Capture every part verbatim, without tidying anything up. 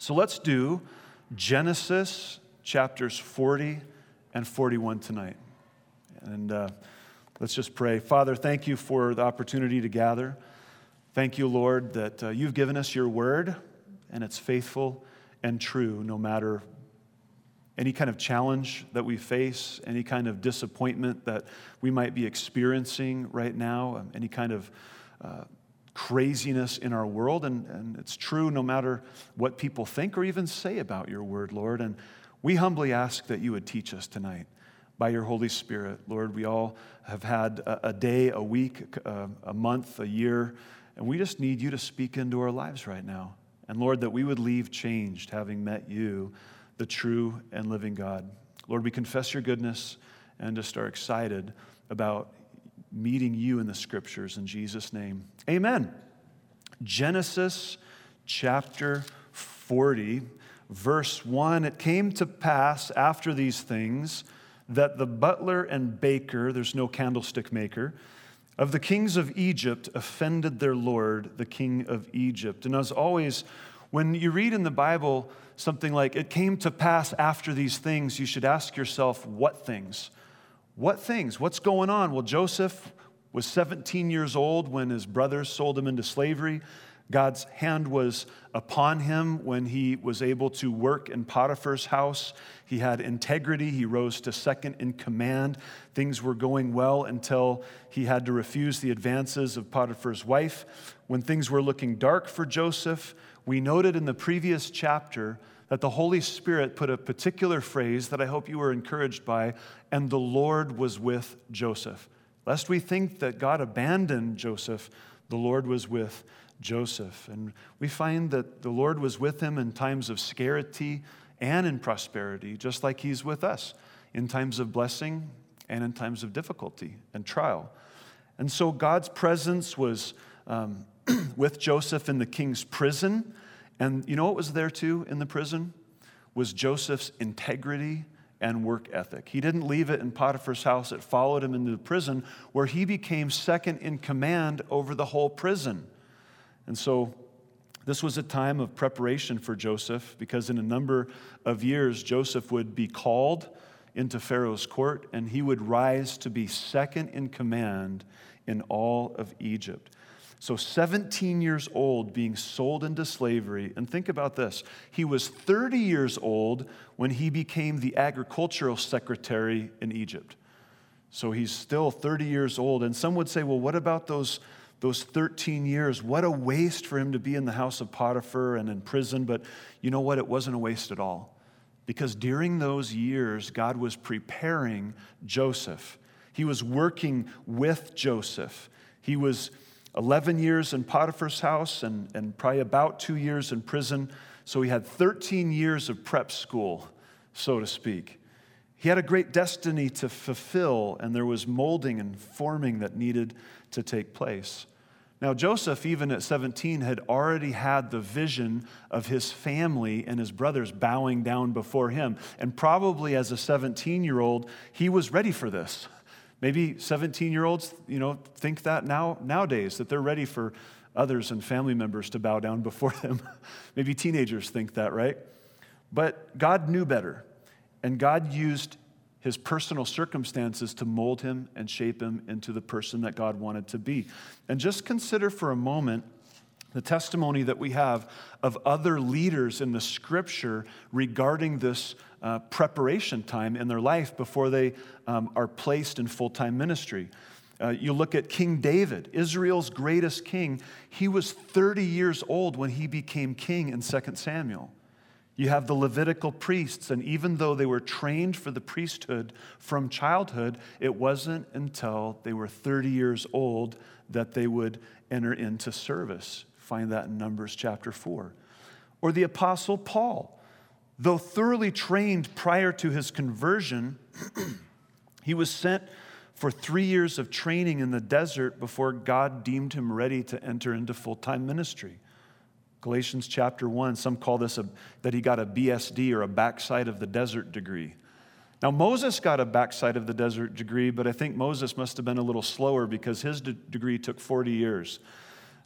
So let's do Genesis chapters forty and forty-one tonight. And uh, let's just pray. Father, thank you for the opportunity to gather. Thank you, Lord, that uh, you've given us your word, and it's faithful and true no matter any kind of challenge that we face, any kind of disappointment that we might be experiencing right now, um, any kind of uh, craziness in our world. And, and it's true no matter what people think or even say about your word, Lord. And we humbly ask that you would teach us tonight by your Holy Spirit. Lord, we all have had a, a day, a week, a, a month, a year, and we just need you to speak into our lives right now. And Lord, that we would leave changed, having met you, the true and living God. Lord, we confess your goodness and just are excited about meeting you in the scriptures in Jesus' name. Amen. Genesis chapter forty, verse one, it came to pass after these things that the butler and baker, there's no candlestick maker, of the kings of Egypt offended their lord, the king of Egypt. And as always, when you read in the Bible something like, it came to pass after these things, you should ask yourself, what things? What things? What's going on? Well, Joseph was seventeen years old when his brothers sold him into slavery. God's hand was upon him when he was able to work in Potiphar's house. He had integrity. He rose to second in command. Things were going well until he had to refuse the advances of Potiphar's wife. When things were looking dark for Joseph, we noted in the previous chapter that the Holy Spirit put a particular phrase that I hope you were encouraged by, and the Lord was with Joseph. Lest we think that God abandoned Joseph, the Lord was with Joseph. And we find that the Lord was with him in times of scarcity and in prosperity, just like he's with us in times of blessing and in times of difficulty and trial. And so God's presence was um, with Joseph in the king's prison. And you know what was there too in the prison? Was Joseph's integrity and work ethic. He didn't leave it in Potiphar's house. It followed him into the prison, where he became second in command over the whole prison. And so this was a time of preparation for Joseph, because in a number of years, Joseph would be called into Pharaoh's court, and he would rise to be second in command in all of Egypt. So seventeen years old, being sold into slavery. And think about this. He was thirty years old when he became the agricultural secretary in Egypt. So he's still thirty years old. And some would say, well, what about those, those thirteen years? What a waste for him to be in the house of Potiphar and in prison. But you know what? It wasn't a waste at all. Because during those years, God was preparing Joseph. He was working with Joseph. He was eleven years in Potiphar's house and, and probably about two years in prison. So he had thirteen years of prep school, so to speak. He had a great destiny to fulfill, and there was molding and forming that needed to take place. Now, Joseph, even at seventeen, had already had the vision of his family and his brothers bowing down before him. And probably as a seventeen-year-old, he was ready for this. Maybe seventeen-year-olds, you know, think that now nowadays, that they're ready for others and family members to bow down before them. Maybe teenagers think that, right? But God knew better, and God used his personal circumstances to mold him and shape him into the person that God wanted to be. And just consider for a moment the testimony that we have of other leaders in the scripture regarding this uh, preparation time in their life before they um, are placed in full-time ministry. Uh, you look at King David, Israel's greatest king. He was thirty years old when he became king in Second Samuel. You have the Levitical priests, and even though they were trained for the priesthood from childhood, it wasn't until they were thirty years old that they would enter into service. Find that in Numbers chapter four. Or the Apostle Paul. Though thoroughly trained prior to his conversion, he was sent for three years of training in the desert before God deemed him ready to enter into full-time ministry. Galatians chapter one, some call this a, that he got a B S D, or a backside of the desert degree. Now, Moses got a backside of the desert degree, but I think Moses must have been a little slower because his de- degree took forty years.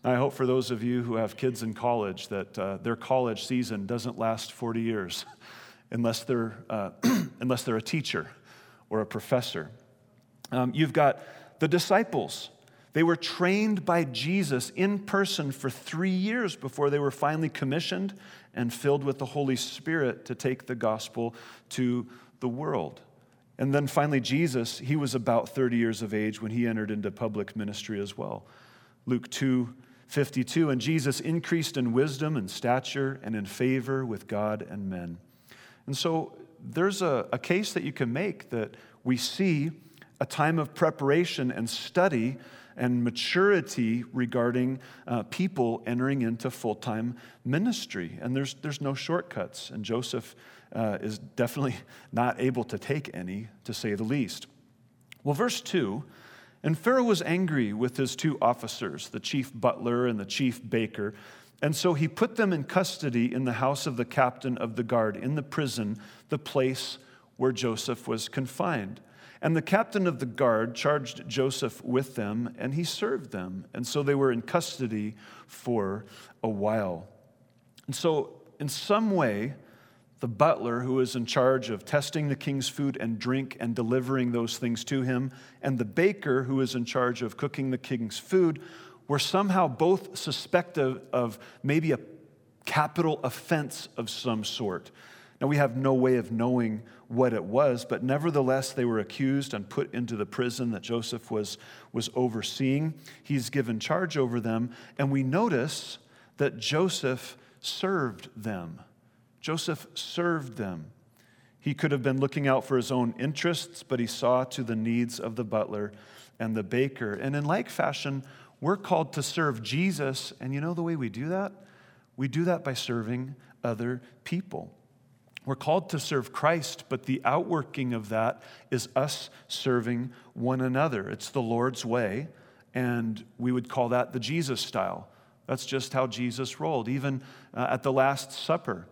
I hope for those of you who have kids in college that uh, their college season doesn't last forty years unless they're, uh, unless they're a teacher or a professor. Um, you've got the disciples. They were trained by Jesus in person for three years before they were finally commissioned and filled with the Holy Spirit to take the gospel to the world. And then finally, Jesus, he was about thirty years of age when he entered into public ministry as well. Luke two fifty-two, and Jesus increased in wisdom and stature and in favor with God and men. And so there's a, a case that you can make that we see a time of preparation and study and maturity regarding uh, people entering into full-time ministry. And there's, there's no shortcuts. And Joseph uh, is definitely not able to take any, to say the least. Well, verse two, and Pharaoh was angry with his two officers, the chief butler and the chief baker, and so he put them in custody in the house of the captain of the guard, in the prison, the place where Joseph was confined. And the captain of the guard charged Joseph with them, and he served them. And so they were in custody for a while. And so in some way, the butler who was in charge of testing the king's food and drink and delivering those things to him, and the baker who was in charge of cooking the king's food, were somehow both suspected of maybe a capital offense of some sort. Now, we have no way of knowing what it was, but nevertheless, they were accused and put into the prison that Joseph was, was overseeing. He's given charge over them, and we notice that Joseph served them. Joseph served them. He could have been looking out for his own interests, but he saw to the needs of the butler and the baker. And in like fashion, we're called to serve Jesus, and you know the way we do that? We do that by serving other people. We're called to serve Christ, but the outworking of that is us serving one another. It's the Lord's way, and we would call that the Jesus style. That's just how Jesus rolled. Even uh, at the Last Supper,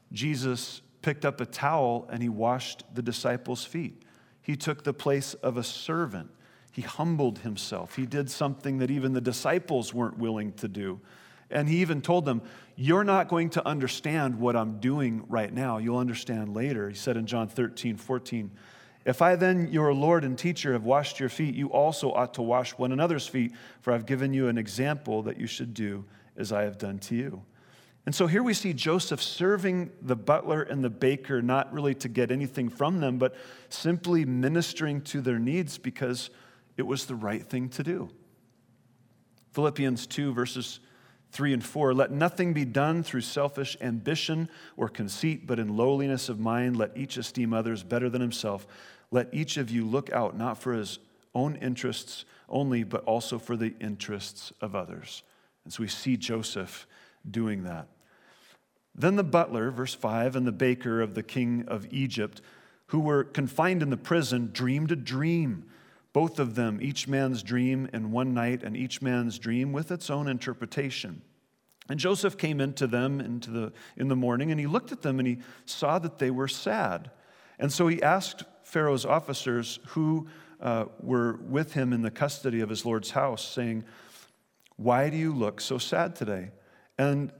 Jesus picked up a towel and he washed the disciples' feet. He took the place of a servant. He humbled himself. He did something that even the disciples weren't willing to do. And he even told them, you're not going to understand what I'm doing right now. You'll understand later. He said in John thirteen fourteen, if I then, your Lord and teacher, have washed your feet, you also ought to wash one another's feet, for I've given you an example that you should do as I have done to you. And so here we see Joseph serving the butler and the baker, not really to get anything from them, but simply ministering to their needs because it was the right thing to do. Philippians two, verses three and four, let nothing be done through selfish ambition or conceit, but in lowliness of mind, let each esteem others better than himself. Let each of you look out not for his own interests only, but also for the interests of others. And so we see Joseph doing that. Then the butler, verse five, and the baker of the king of Egypt, who were confined in the prison, dreamed a dream. Both of them, each man's dream in one night, and each man's dream with its own interpretation. And Joseph came into them into the, in the morning, and he looked at them, and he saw that they were sad. And so he asked Pharaoh's officers who uh, were with him in the custody of his Lord's house, saying, why do you look so sad today? And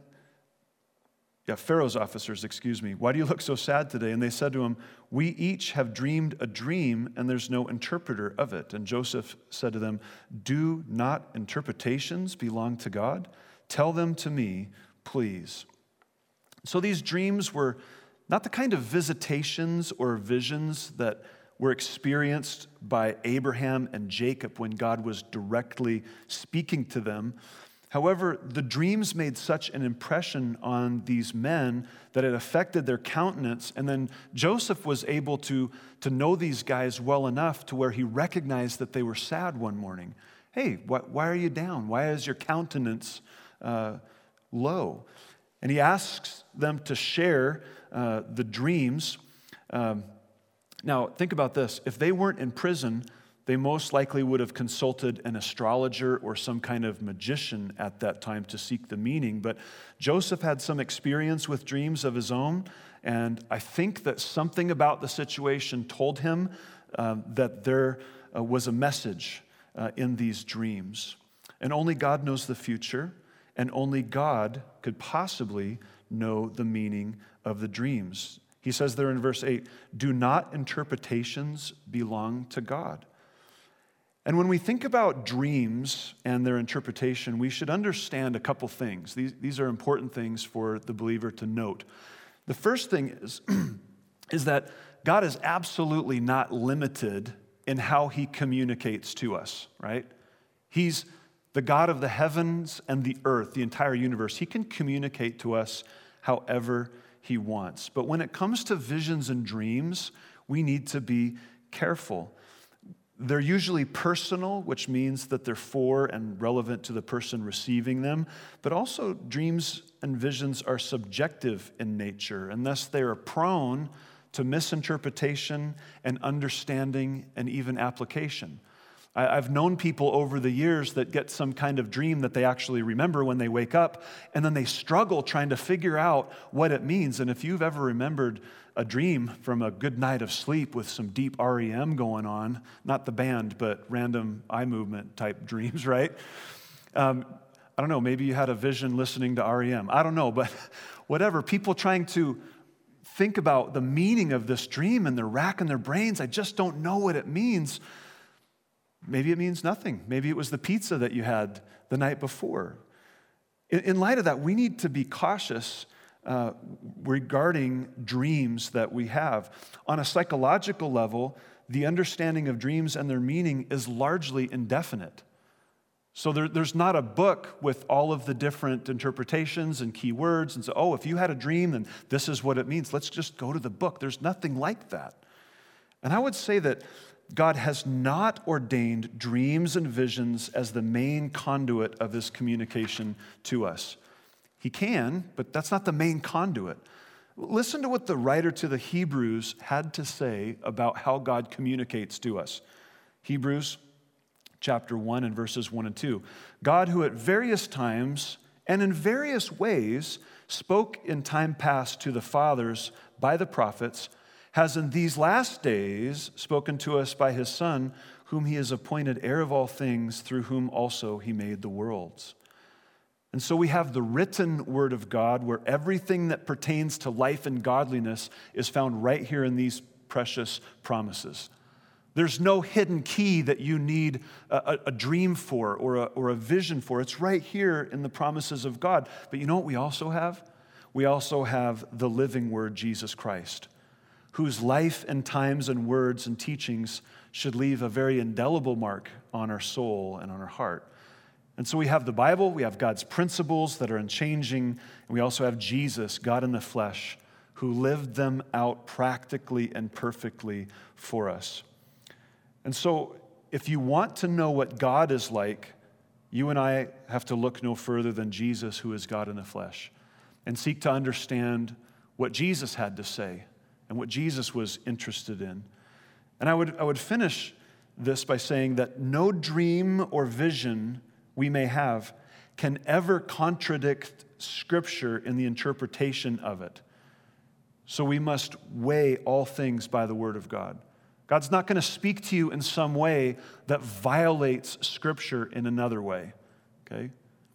Yeah, Pharaoh's officers, excuse me, why do you look so sad today? And they said to him, we each have dreamed a dream, and there's no interpreter of it. And Joseph said to them, do not interpretations belong to God? Tell them to me, please. So these dreams were not the kind of visitations or visions that were experienced by Abraham and Jacob when God was directly speaking to them. However, the dreams made such an impression on these men that it affected their countenance. And then Joseph was able to, to know these guys well enough to where he recognized that they were sad one morning. Hey, wh- why are you down? Why is your countenance uh, low? And he asks them to share uh, the dreams. Um, now, think about this. If they weren't in prison, they most likely would have consulted an astrologer or some kind of magician at that time to seek the meaning. But Joseph had some experience with dreams of his own, and I think that something about the situation told him um, that there uh, was a message uh, in these dreams. And only God knows the future, and only God could possibly know the meaning of the dreams. He says there in verse eight, do not interpretations belong to God? And when we think about dreams and their interpretation, we should understand a couple things. These, these are important things for the believer to note. The first thing is, is that God is absolutely not limited in how he communicates to us, right? He's the God of the heavens and the earth, the entire universe. He can communicate to us however he wants. But when it comes to visions and dreams, we need to be careful. They're usually personal, which means that they're for and relevant to the person receiving them. But also, dreams and visions are subjective in nature, and thus they are prone to misinterpretation and understanding and even application. I've known people over the years that get some kind of dream that they actually remember when they wake up, and then they struggle trying to figure out what it means. And if you've ever remembered a dream from a good night of sleep with some deep R E M going on, not the band, but random eye movement type dreams, right? Um, I don't know, maybe you had a vision listening to R E M. I don't know, but whatever. People trying to think about the meaning of this dream and they're racking their brains. I just don't know what it means. Maybe it means nothing. Maybe it was the pizza that you had the night before. In, in light of that, we need to be cautious uh, regarding dreams that we have. On a psychological level, the understanding of dreams and their meaning is largely indefinite. So there, there's not a book with all of the different interpretations and key words and so, oh, if you had a dream, then this is what it means. Let's just go to the book. There's nothing like that. And I would say that God has not ordained dreams and visions as the main conduit of his communication to us. He can, but that's not the main conduit. Listen to what the writer to the Hebrews had to say about how God communicates to us. Hebrews chapter one and verses one and two. God, who at various times and in various ways spoke in time past to the fathers by the prophets, has in these last days spoken to us by his Son, whom he has appointed heir of all things, through whom also he made the worlds. And so we have the written word of God, where everything that pertains to life and godliness is found right here in these precious promises. There's no hidden key that you need a, a dream for or a, or a vision for. It's right here in the promises of God. But you know what we also have? We also have the living word, Jesus Christ, whose life and times and words and teachings should leave a very indelible mark on our soul and on our heart. And so we have the Bible, we have God's principles that are unchanging, and we also have Jesus, God in the flesh, who lived them out practically and perfectly for us. And so if you want to know what God is like, you and I have to look no further than Jesus, who is God in the flesh, and seek to understand what Jesus had to say and what Jesus was interested in. And I would, I would finish this by saying that no dream or vision we may have can ever contradict Scripture in the interpretation of it. So we must weigh all things by the Word of God. God's not going to speak to you in some way that violates Scripture in another way, okay?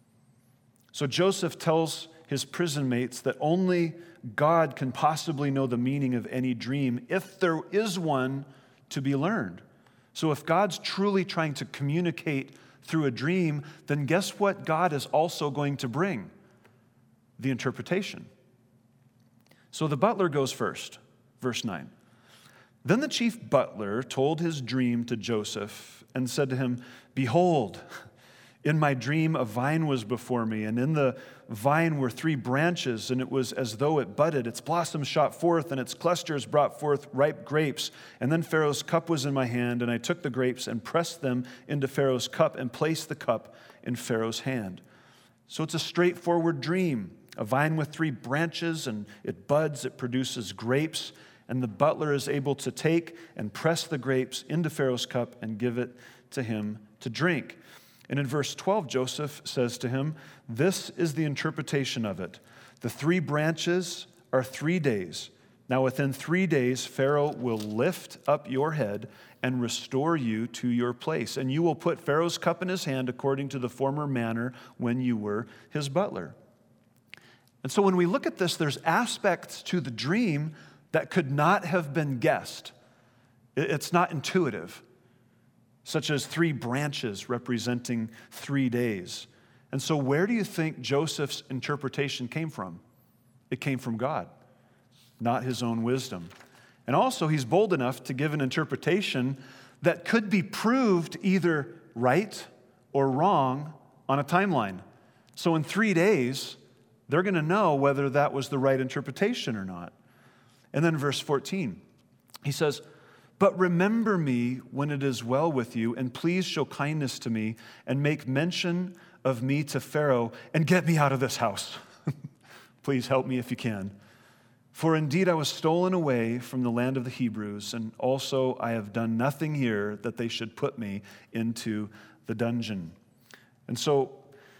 So Joseph tells his prison mates that only God can possibly know the meaning of any dream if there is one to be learned. So if God's truly trying to communicate through a dream, then guess what God is also going to bring? The interpretation. So the butler goes first, verse nine. Then the chief butler told his dream to Joseph and said to him, "Behold, in my dream a vine was before me, and in the vine were three branches, and it was as though it budded. Its blossoms shot forth, and its clusters brought forth ripe grapes. And then Pharaoh's cup was in my hand, and I took the grapes and pressed them into Pharaoh's cup and placed the cup in Pharaoh's hand." So it's a straightforward dream. A vine with three branches, and it buds, it produces grapes, and the butler is able to take and press the grapes into Pharaoh's cup and give it to him to drink. And in verse twelve, Joseph says to him, "This is the interpretation of it. The three branches are three days. Now within three days, Pharaoh will lift up your head and restore you to your place. And you will put Pharaoh's cup in his hand according to the former manner when you were his butler. And so when we look at this, there's aspects to the dream that could not have been guessed. It's not intuitive, such as three branches representing three days. And so where do you think Joseph's interpretation came from? It came from God, not his own wisdom. And also, he's bold enough to give an interpretation that could be proved either right or wrong on a timeline. So in three days, they're going to know whether that was the right interpretation or not. And then verse fourteen, he says, "But remember me when it is well with you, and please show kindness to me, and make mention of me to Pharaoh, and get me out of this house. Please help me if you can. For indeed I was stolen away from the land of the Hebrews, and also I have done nothing here that they should put me into the dungeon." And so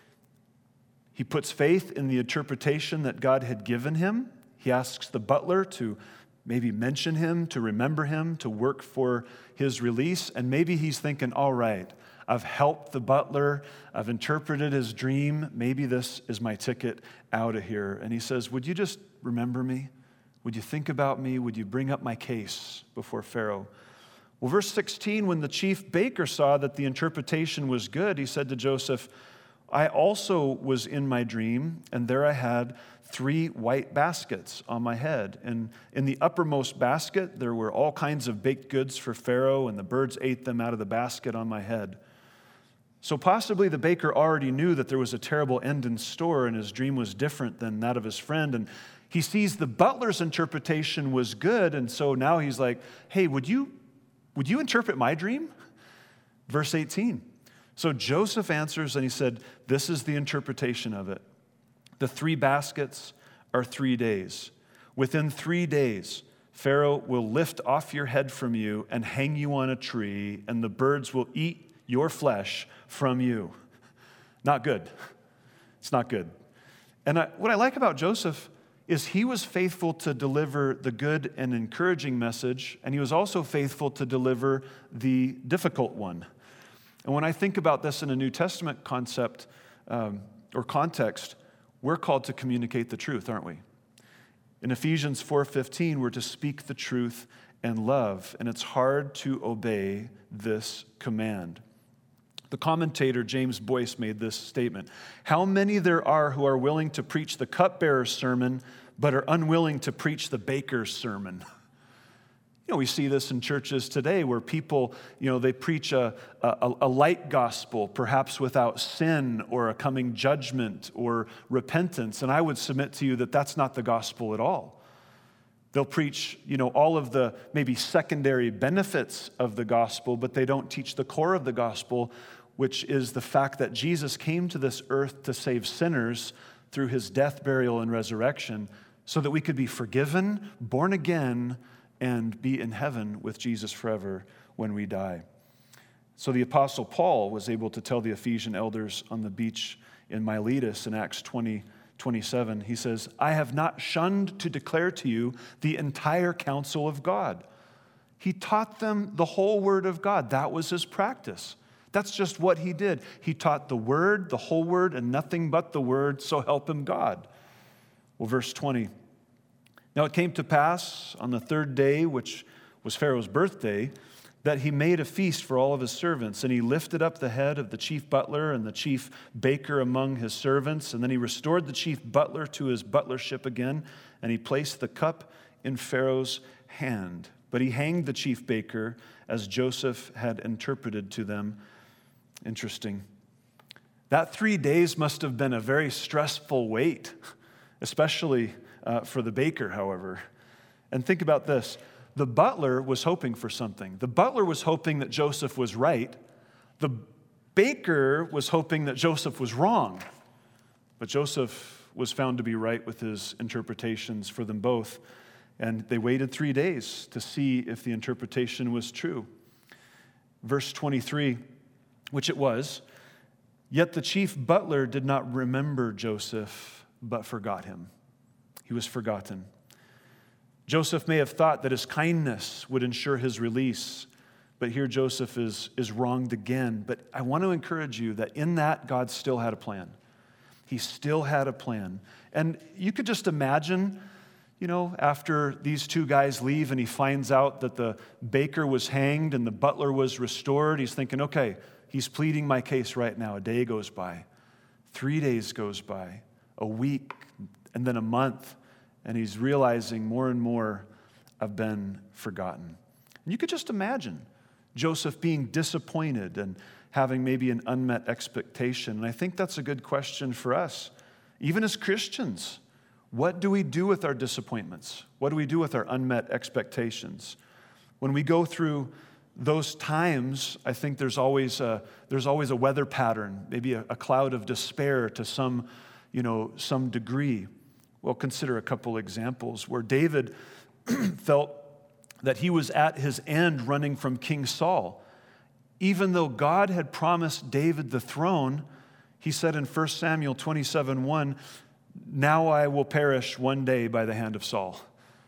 he puts faith in the interpretation that God had given him. He asks the butler to maybe mention him, to remember him, to work for his release. And maybe he's thinking, all right, I've helped the butler. I've interpreted his dream. Maybe this is my ticket out of here. And he says, would you just remember me? Would you think about me? Would you bring up my case before Pharaoh? Well, verse sixteen, when the chief baker saw that the interpretation was good, he said to Joseph, I also was in my dream, and there I had three white baskets on my head. And in the uppermost basket, there were all kinds of baked goods for Pharaoh, and the birds ate them out of the basket on my head. So possibly the baker already knew that there was a terrible end in store, and his dream was different than that of his friend. And he sees the butler's interpretation was good, and so now he's like, hey, would you, would you interpret my dream? Verse eighteen. So Joseph answers and he said, this is the interpretation of it. The three baskets are three days. Within three days, Pharaoh will lift off your head from you and hang you on a tree, and the birds will eat your flesh from you. Not good. It's not good. And I, what I like about Joseph is he was faithful to deliver the good and encouraging message, and he was also faithful to deliver the difficult one. And when I think about this in a New Testament concept um, or context, we're called to communicate the truth, aren't we? In Ephesians four fifteen, we're to speak the truth and love, and it's hard to obey this command. The commentator James Boyce made this statement: how many there are who are willing to preach the cupbearer's sermon, but are unwilling to preach the baker's sermon. You know, we see this in churches today where people, you know, they preach a, a, a light gospel, perhaps without sin or a coming judgment or repentance. And I would submit to you that that's not the gospel at all. They'll preach, you know, all of the maybe secondary benefits of the gospel, but they don't teach the core of the gospel, which is the fact that Jesus came to this earth to save sinners through his death, burial, and resurrection so that we could be forgiven, born again, and be in heaven with Jesus forever when we die. So the Apostle Paul was able to tell the Ephesian elders on the beach in Miletus in Acts twenty twenty-seven, he says, I have not shunned to declare to you the entire counsel of God. He taught them the whole word of God. That was his practice. That's just what he did. He taught the word, the whole word, and nothing but the word, so help him God. Well, verse twenty, now it came to pass on the third day, which was Pharaoh's birthday, that he made a feast for all of his servants, and he lifted up the head of the chief butler and the chief baker among his servants, and then he restored the chief butler to his butlership again, and he placed the cup in Pharaoh's hand. But he hanged the chief baker as Joseph had interpreted to them. Interesting. That three days must have been a very stressful wait, especially uh, for the baker, however. And think about this. The butler was hoping for something. The butler was hoping that Joseph was right. The baker was hoping that Joseph was wrong. But Joseph was found to be right with his interpretations for them both. And they waited three days to see if the interpretation was true. Verse twenty-three, which it was, yet the chief butler did not remember Joseph, but forgot him. He was forgotten. Joseph may have thought that his kindness would ensure his release, but here Joseph is, is wronged again. But I want to encourage you that in that, God still had a plan. He still had a plan. And you could just imagine, you know, after these two guys leave and he finds out that the baker was hanged and the butler was restored, he's thinking, okay, he's pleading my case right now. A day goes by, three days goes by, a week, and then a month, and he's realizing more and more I've been forgotten. And you could just imagine Joseph being disappointed and having maybe an unmet expectation. And I think that's a good question for us, even as Christians. What do we do with our disappointments? What do we do with our unmet expectations? When we go through those times, I think there's always a, there's always a weather pattern, maybe a, a cloud of despair to some, you know, some degree. Well, consider a couple examples where David felt that he was at his end running from King Saul. Even though God had promised David the throne, he said in First Samuel twenty-seven one, now I will perish one day by the hand of Saul.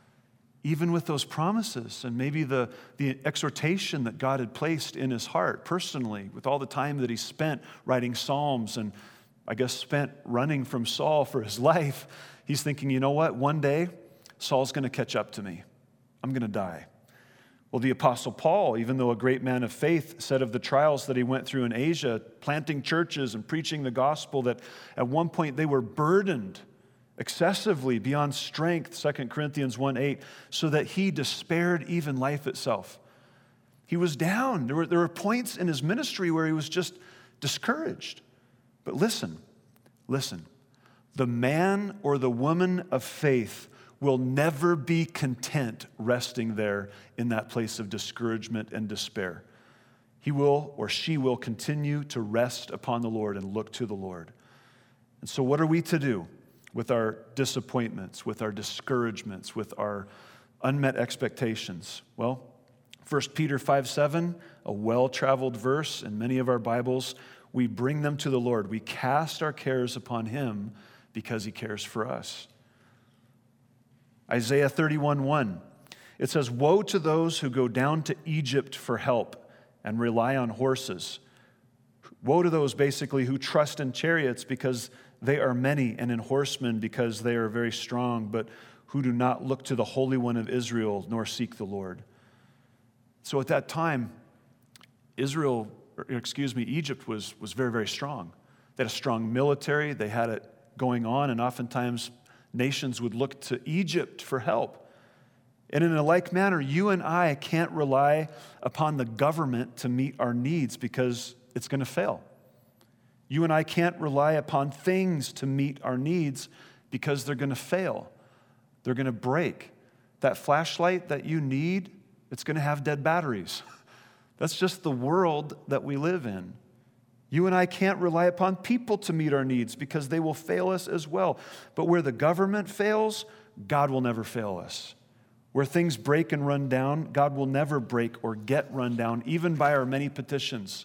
Even with those promises and maybe the, the exhortation that God had placed in his heart personally, with all the time that he spent writing Psalms and I guess spent running from Saul for his life, he's thinking, you know what, one day Saul's going to catch up to me. I'm going to die. Well, the Apostle Paul, even though a great man of faith, said of the trials that he went through in Asia, planting churches and preaching the gospel, that at one point they were burdened excessively beyond strength, Second Corinthians one eight, so that he despaired even life itself. He was down. There were, there were points in his ministry where he was just discouraged. But listen, listen, the man or the woman of faith will never be content resting there in that place of discouragement and despair. He will or she will continue to rest upon the Lord and look to the Lord. And so what are we to do with our disappointments, with our discouragements, with our unmet expectations? Well, First Peter five seven, a well-traveled verse in many of our Bibles, we bring them to the Lord. We cast our cares upon him because he cares for us. Isaiah thirty-one one, it says, woe to those who go down to Egypt for help and rely on horses. Woe to those basically who trust in chariots because they are many and in horsemen because they are very strong, but who do not look to the Holy One of Israel nor seek the Lord. So at that time, Israel, or excuse me, Egypt was, was very, very strong. They had a strong military. They had it going on, and oftentimes nations would look to Egypt for help. And in a like manner, you and I can't rely upon the government to meet our needs because it's going to fail. You and I can't rely upon things to meet our needs because they're going to fail. They're going to break. That flashlight that you need, it's going to have dead batteries. That's just the world that we live in. You and I can't rely upon people to meet our needs because they will fail us as well. But where the government fails, God will never fail us. Where things break and run down, God will never break or get run down, even by our many petitions.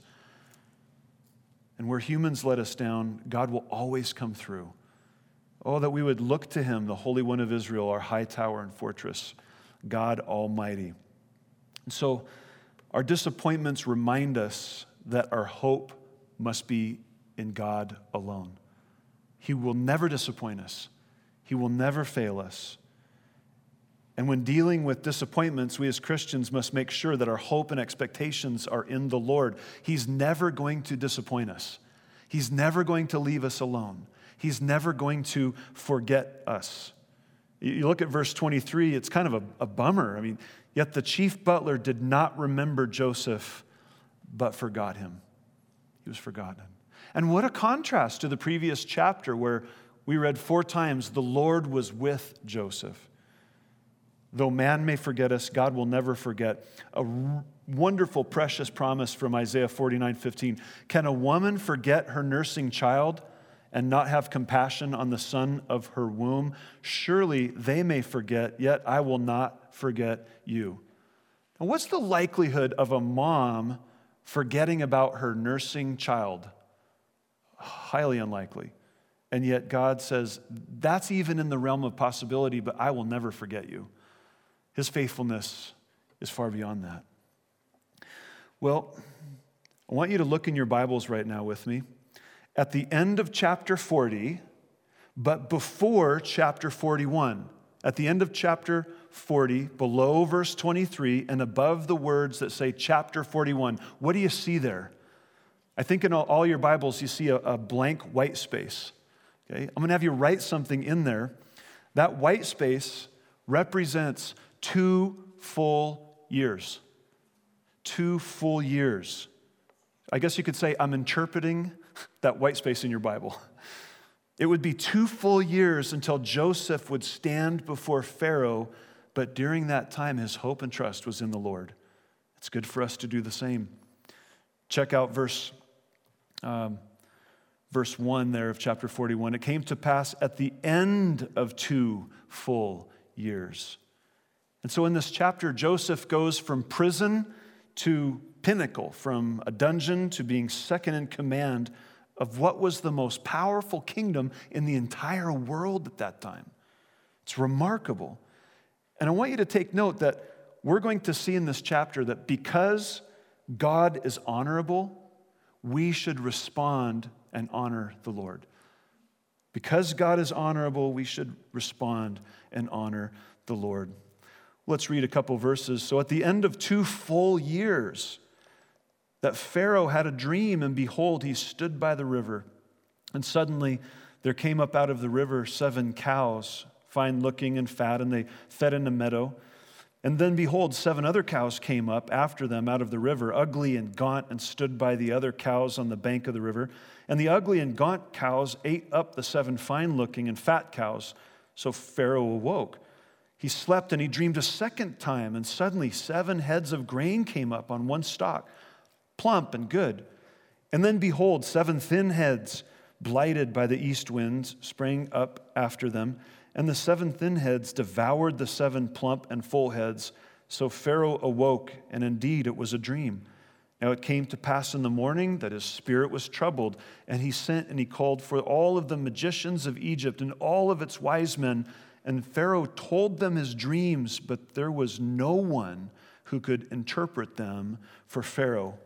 And where humans let us down, God will always come through. Oh, that we would look to him, the Holy One of Israel, our high tower and fortress, God Almighty. And so our disappointments remind us that our hope must be in God alone. He will never disappoint us. He will never fail us. And when dealing with disappointments, we as Christians must make sure that our hope and expectations are in the Lord. He's never going to disappoint us. He's never going to leave us alone. He's never going to forget us. You look at verse twenty-three, it's kind of a, a bummer. I mean, yet the chief butler did not remember Joseph, but forgot him. He was forgotten. And what a contrast to the previous chapter where we read four times, the Lord was with Joseph. Though man may forget us, God will never forget. A r- wonderful, precious promise from Isaiah forty-nine fifteen. Can a woman forget her nursing child and not have compassion on the son of her womb? Surely they may forget, yet I will not forget you. Now, what's the likelihood of a mom forgetting about her nursing child? Highly unlikely. And yet God says, that's even in the realm of possibility, but I will never forget you. His faithfulness is far beyond that. Well, I want you to look in your Bibles right now with me at the end of chapter forty, but before chapter forty-one. At the end of chapter forty, below verse twenty-three, and above the words that say chapter forty-one, what do you see there? I think in all, all your Bibles you see a, a blank white space. Okay? I'm going to have you write something in there. That white space represents two full years. Two full years. I guess you could say I'm interpreting that white space in your Bible. It would be two full years until Joseph would stand before Pharaoh, but during that time, his hope and trust was in the Lord. It's good for us to do the same. Check out verse, um, verse one there of chapter forty-one. It came to pass at the end of two full years. And so in this chapter, Joseph goes from prison to pinnacle, from a dungeon to being second in command of what was the most powerful kingdom in the entire world at that time. It's remarkable. And I want you to take note that we're going to see in this chapter that because God is honorable, we should respond and honor the Lord. Because God is honorable, we should respond and honor the Lord. Let's read a couple verses. So at the end of two full years, that Pharaoh had a dream, and behold, he stood by the river. And suddenly there came up out of the river seven cows, fine looking and fat, and they fed in a meadow. And then behold, seven other cows came up after them out of the river, ugly and gaunt, and stood by the other cows on the bank of the river. And the ugly and gaunt cows ate up the seven fine looking and fat cows. So Pharaoh awoke. He slept and he dreamed a second time, and suddenly seven heads of grain came up on one stalk, plump and good. And then behold, seven thin heads, blighted by the east winds, sprang up after them. And the seven thin heads devoured the seven plump and full heads. So Pharaoh awoke, and indeed it was a dream. Now it came to pass in the morning that his spirit was troubled, and he sent and he called for all of the magicians of Egypt and all of its wise men. And Pharaoh told them his dreams, but there was no one who could interpret them for Pharaoh.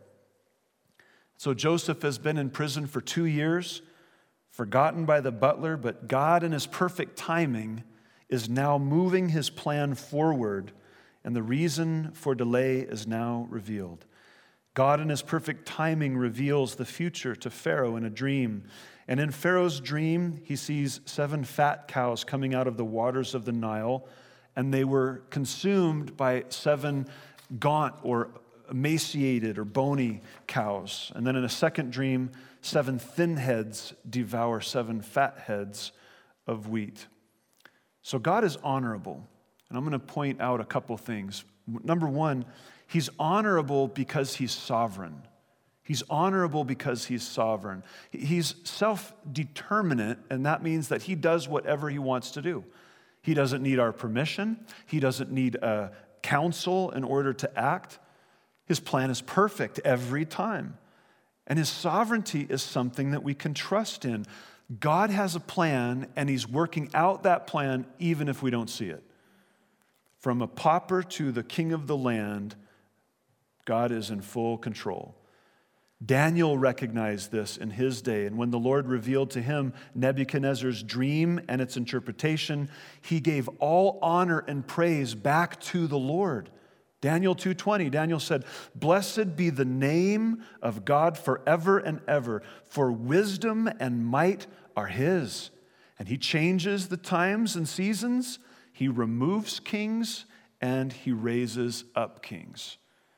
So Joseph has been in prison for two years, forgotten by the butler, but God in his perfect timing is now moving his plan forward, and the reason for delay is now revealed. God in his perfect timing reveals the future to Pharaoh in a dream. And in Pharaoh's dream, he sees seven fat cows coming out of the waters of the Nile, and they were consumed by seven gaunt or emaciated or bony cows. And then in a second dream, seven thin heads devour seven fat heads of wheat. So God is honorable. And I'm going to point out a couple things. Number one, he's honorable because he's sovereign. He's honorable because he's sovereign. He's self-determinate, and that means that he does whatever he wants to do. He doesn't need our permission. He doesn't need a counsel in order to act. His plan is perfect every time. And his sovereignty is something that we can trust in. God has a plan, and he's working out that plan even if we don't see it. From a pauper to the king of the land, God is in full control. Daniel recognized this in his day, and when the Lord revealed to him Nebuchadnezzar's dream and its interpretation, he gave all honor and praise back to the Lord. Daniel two twenty, Daniel said, "Blessed be the name of God forever and ever, for wisdom and might are his. And he changes the times and seasons. He removes kings and he raises up kings."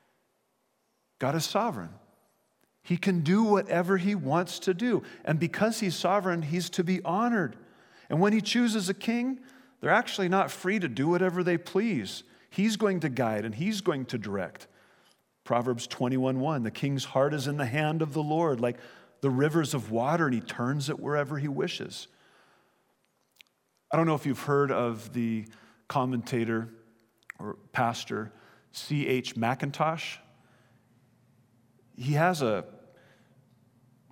God is sovereign. He can do whatever he wants to do. And because he's sovereign, he's to be honored. And when he chooses a king, they're actually not free to do whatever they please. He's going to guide and he's going to direct. Proverbs twenty-one one, "The king's heart is in the hand of the Lord, like the rivers of water, and he turns it wherever he wishes." I don't know if you've heard of the commentator or pastor C H Mackintosh. He has a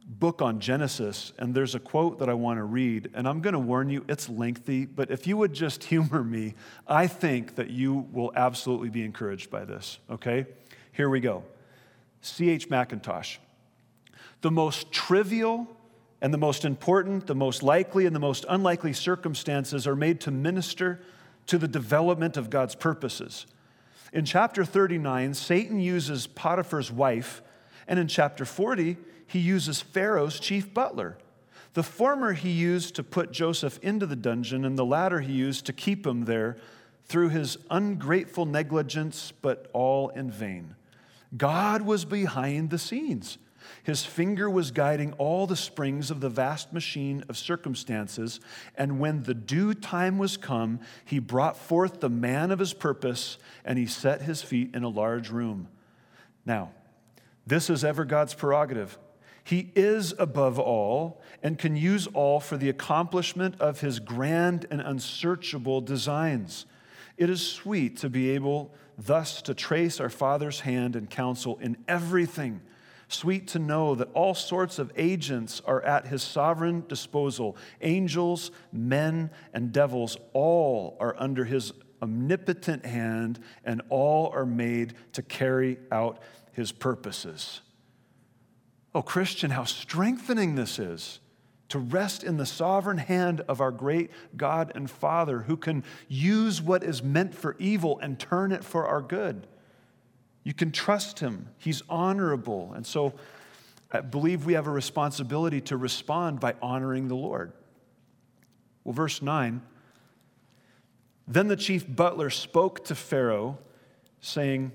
book on Genesis, and there's a quote that I want to read, and I'm going to warn you, it's lengthy, but if you would just humor me, I think that you will absolutely be encouraged by this, okay? Here we go. C H Mackintosh. The most trivial and the most important, the most likely and the most unlikely circumstances are made to minister to the development of God's purposes. In chapter thirty-nine, Satan uses Potiphar's wife, and in chapter forty, he uses Pharaoh's chief butler. The former he used to put Joseph into the dungeon, and the latter he used to keep him there through his ungrateful negligence, but all in vain. God was behind the scenes. His finger was guiding all the springs of the vast machine of circumstances, and when the due time was come, he brought forth the man of his purpose, and he set his feet in a large room. Now, this is ever God's prerogative. He is above all and can use all for the accomplishment of his grand and unsearchable designs. It is sweet to be able thus to trace our Father's hand and counsel in everything. Sweet to know that all sorts of agents are at his sovereign disposal. Angels, men, and devils, all are under his omnipotent hand, and all are made to carry out his purposes. Oh, Christian, how strengthening this is to rest in the sovereign hand of our great God and Father, who can use what is meant for evil and turn it for our good. You can trust him. He's honorable. And so I believe we have a responsibility to respond by honoring the Lord. Well, verse nine, then the chief butler spoke to Pharaoh, saying,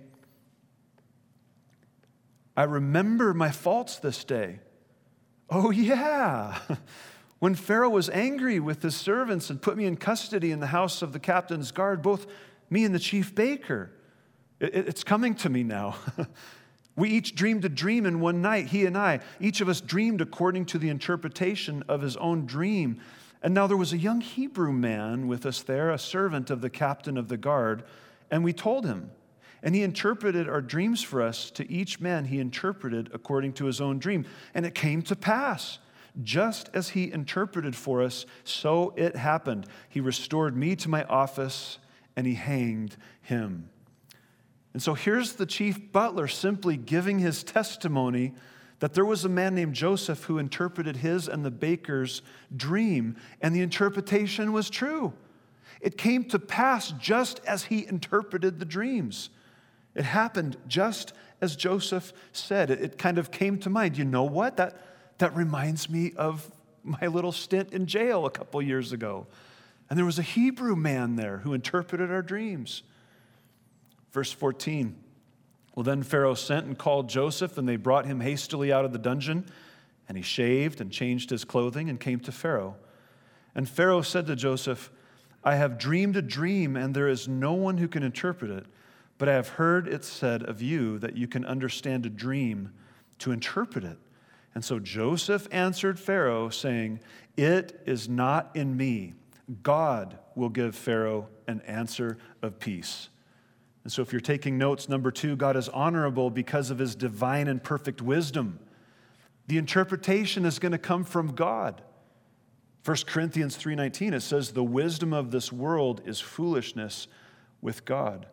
I remember my faults this day. Oh, yeah. When Pharaoh was angry with his servants and put me in custody in the house of the captain's guard, both me and the chief baker. It's coming to me now. We each dreamed a dream in one night, he and I. Each of us dreamed according to the interpretation of his own dream. And now there was a young Hebrew man with us there, a servant of the captain of the guard, and we told him. And he interpreted our dreams for us. To each man he interpreted according to his own dream. And it came to pass, just as he interpreted for us, so it happened. He restored me to my office, and he hanged him. And so here's the chief butler simply giving his testimony that there was a man named Joseph who interpreted his and the baker's dream, and the interpretation was true. It came to pass just as he interpreted the dreams. It happened just as Joseph said. It, it kind of came to mind. You know what? That, that reminds me of my little stint in jail a couple years ago. And there was a Hebrew man there who interpreted our dreams. Verse fourteen, well, then Pharaoh sent and called Joseph, and they brought him hastily out of the dungeon, and he shaved and changed his clothing and came to Pharaoh. And Pharaoh said to Joseph, I have dreamed a dream, and there is no one who can interpret it. But I have heard it said of you that you can understand a dream to interpret it. And so Joseph answered Pharaoh, saying, it is not in me. God will give Pharaoh an answer of peace. And so if you're taking notes, number two, God is honorable because of his divine and perfect wisdom. The interpretation is going to come from God. First Corinthians three nineteen, it says, the wisdom of this world is foolishness with God.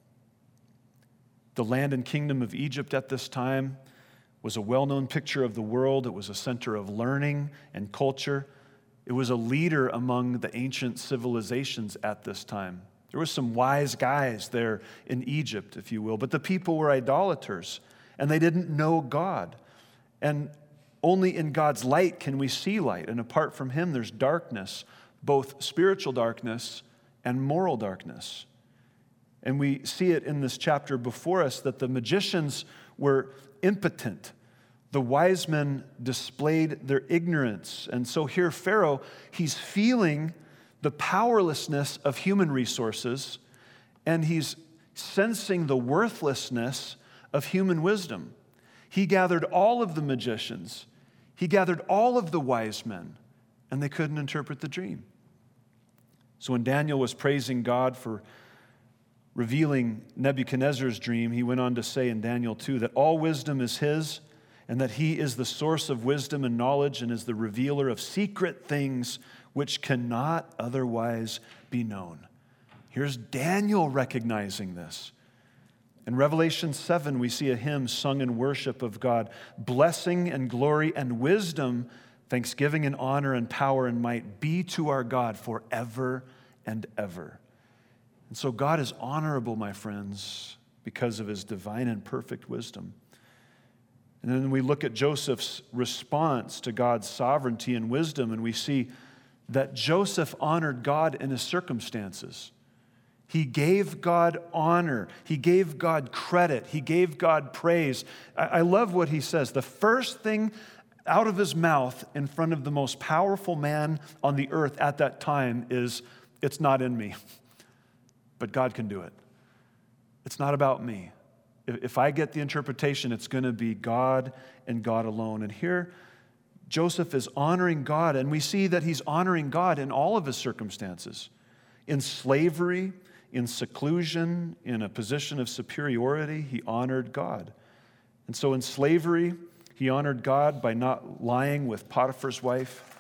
The land and kingdom of Egypt at this time was a well-known picture of the world. It was a center of learning and culture. It was a leader among the ancient civilizations at this time. There were some wise guys there in Egypt, if you will, but the people were idolaters, and they didn't know God. And only in God's light can we see light, and apart from him, there's darkness, both spiritual darkness and moral darkness. And we see it in this chapter before us that the magicians were impotent. The wise men displayed their ignorance. And so here Pharaoh, he's feeling the powerlessness of human resources, and he's sensing the worthlessness of human wisdom. He gathered all of the magicians. He gathered all of the wise men, and they couldn't interpret the dream. So when Daniel was praising God for revealing Nebuchadnezzar's dream, he went on to say in Daniel two that all wisdom is his, and that he is the source of wisdom and knowledge and is the revealer of secret things which cannot otherwise be known. Here's Daniel recognizing this. In Revelation seven, we see a hymn sung in worship of God. Blessing and glory and wisdom, thanksgiving and honor and power and might be to our God forever and ever. And so God is honorable, my friends, because of his divine and perfect wisdom. And then we look at Joseph's response to God's sovereignty and wisdom, and we see that Joseph honored God in his circumstances. He gave God honor. He gave God credit. He gave God praise. I love what he says. The first thing out of his mouth in front of the most powerful man on the earth at that time is, "It's not in me, but God can do it. It's not about me. If I get the interpretation, it's going to be God and God alone." And here, Joseph is honoring God, and we see that he's honoring God in all of his circumstances. In slavery, in seclusion, in a position of superiority, he honored God. And so in slavery, he honored God by not lying with Potiphar's wife.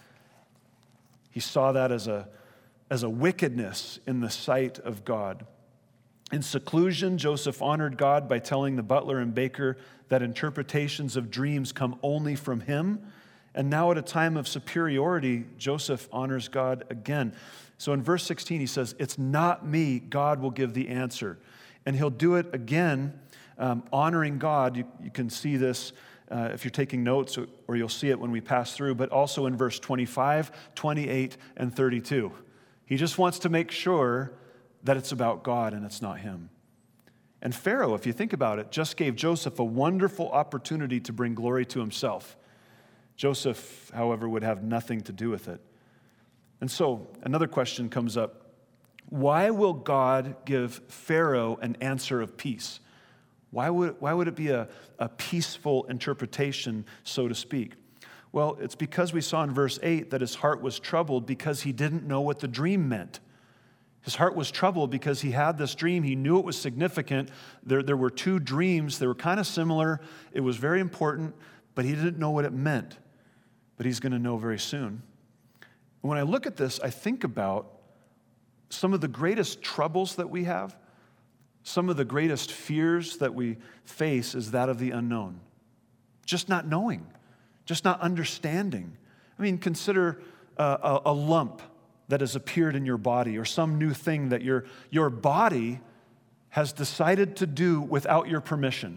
He saw that as a, as a wickedness in the sight of God. In seclusion, Joseph honored God by telling the butler and baker that interpretations of dreams come only from him. And now at a time of superiority, Joseph honors God again. So in verse sixteen, he says, "It's not me, God will give the answer." And he'll do it again, um, honoring God. You, you can see this uh, if you're taking notes, or, or you'll see it when we pass through, but also in verse twenty-five, twenty-eight, and thirty-two. He just wants to make sure that it's about God and it's not him. And Pharaoh, if you think about it, just gave Joseph a wonderful opportunity to bring glory to himself. Joseph, however, would have nothing to do with it. And so another question comes up. Why will God give Pharaoh an answer of peace? Why would, why would it be a, a peaceful interpretation, so to speak? Well, it's because we saw in verse eight that his heart was troubled because he didn't know what the dream meant. His heart was troubled because he had this dream. He knew it was significant. There, there were two dreams. They were kind of similar. It was very important, but he didn't know what it meant. But he's going to know very soon. When I look at this, I think about some of the greatest troubles that we have, some of the greatest fears that we face is that of the unknown. Just not knowing, just not understanding. I mean, consider a, a, a lump that has appeared in your body, or some new thing that your, your body has decided to do without your permission.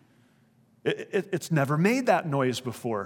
It, it, it's never made that noise before.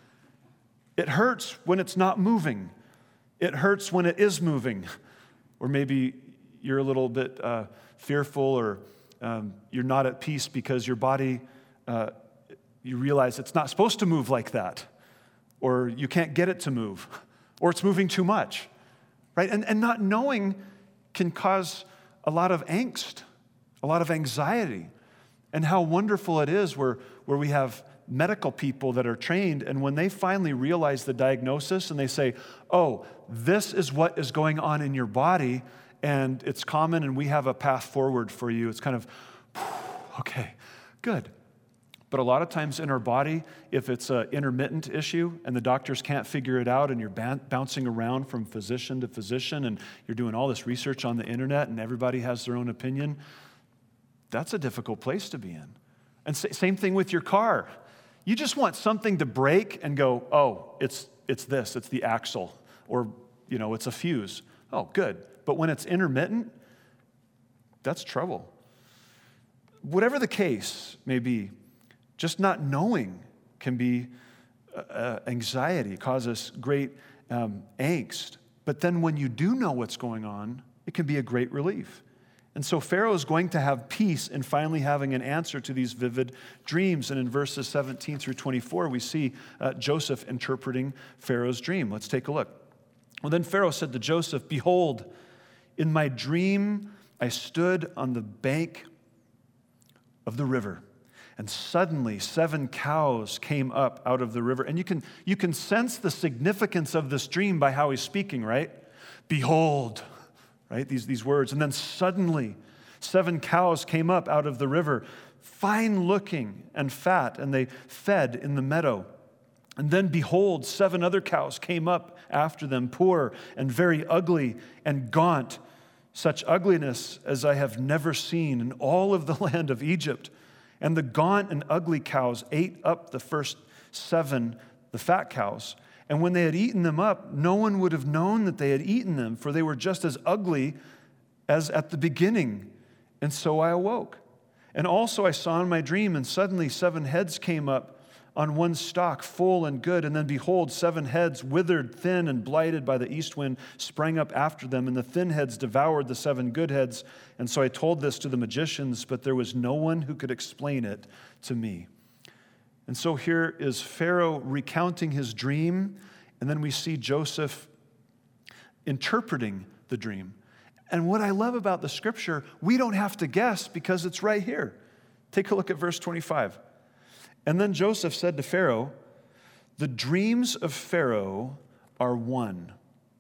It hurts when it's not moving. It hurts when it is moving. Or maybe you're a little bit uh, fearful, or um, you're not at peace because your body, uh, you realize it's not supposed to move like that. Or you can't get it to move. Or it's moving too much. Right? And, and not knowing can cause a lot of angst, a lot of anxiety. And how wonderful it is where, where we have medical people that are trained, and when they finally realize the diagnosis and they say, "Oh, this is what is going on in your body, and it's common, and we have a path forward for you." It's kind of, okay, good. But a lot of times in our body, if it's an intermittent issue and the doctors can't figure it out, and you're b- bouncing around from physician to physician, and you're doing all this research on the internet, and everybody has their own opinion, that's a difficult place to be in. And sa- same thing with your car. You just want something to break and go, "Oh, it's it's this, it's the axle," or, you know, it's a fuse. Oh, good. But when it's intermittent, that's trouble. Whatever the case may be, just not knowing can be uh, anxiety, cause us great um, angst. But then when you do know what's going on, it can be a great relief. And so Pharaoh is going to have peace in finally having an answer to these vivid dreams. And in verses seventeen through twenty-four, we see uh, Joseph interpreting Pharaoh's dream. Let's take a look. Well, then Pharaoh said to Joseph, "Behold, in my dream I stood on the bank of the river, and suddenly seven cows came up out of the river." And you can, you can sense the significance of this dream by how he's speaking, right? Behold. Right, these, these words. And then suddenly, seven cows came up out of the river. fine looking and fat, and they fed in the meadow. And then behold, seven other cows came up after them, poor and very ugly and gaunt, such ugliness as I have never seen in all of the land of Egypt. And the gaunt and ugly cows ate up the first seven, the fat cows. And when they had eaten them up, no one would have known that they had eaten them, for they were just as ugly as at the beginning. And so I awoke. And also I saw in my dream, and suddenly seven heads came up on one stalk, full and good. And then behold, seven heads, withered, thin, and blighted by the east wind, sprang up after them. And the thin heads devoured the seven good heads. And so I told this to the magicians, but there was no one who could explain it to me. And so here is Pharaoh recounting his dream, and then we see Joseph interpreting the dream. And what I love about the scripture, we don't have to guess because it's right here. Take a look at verse twenty-five. And then Joseph said to Pharaoh, "The dreams of Pharaoh are one.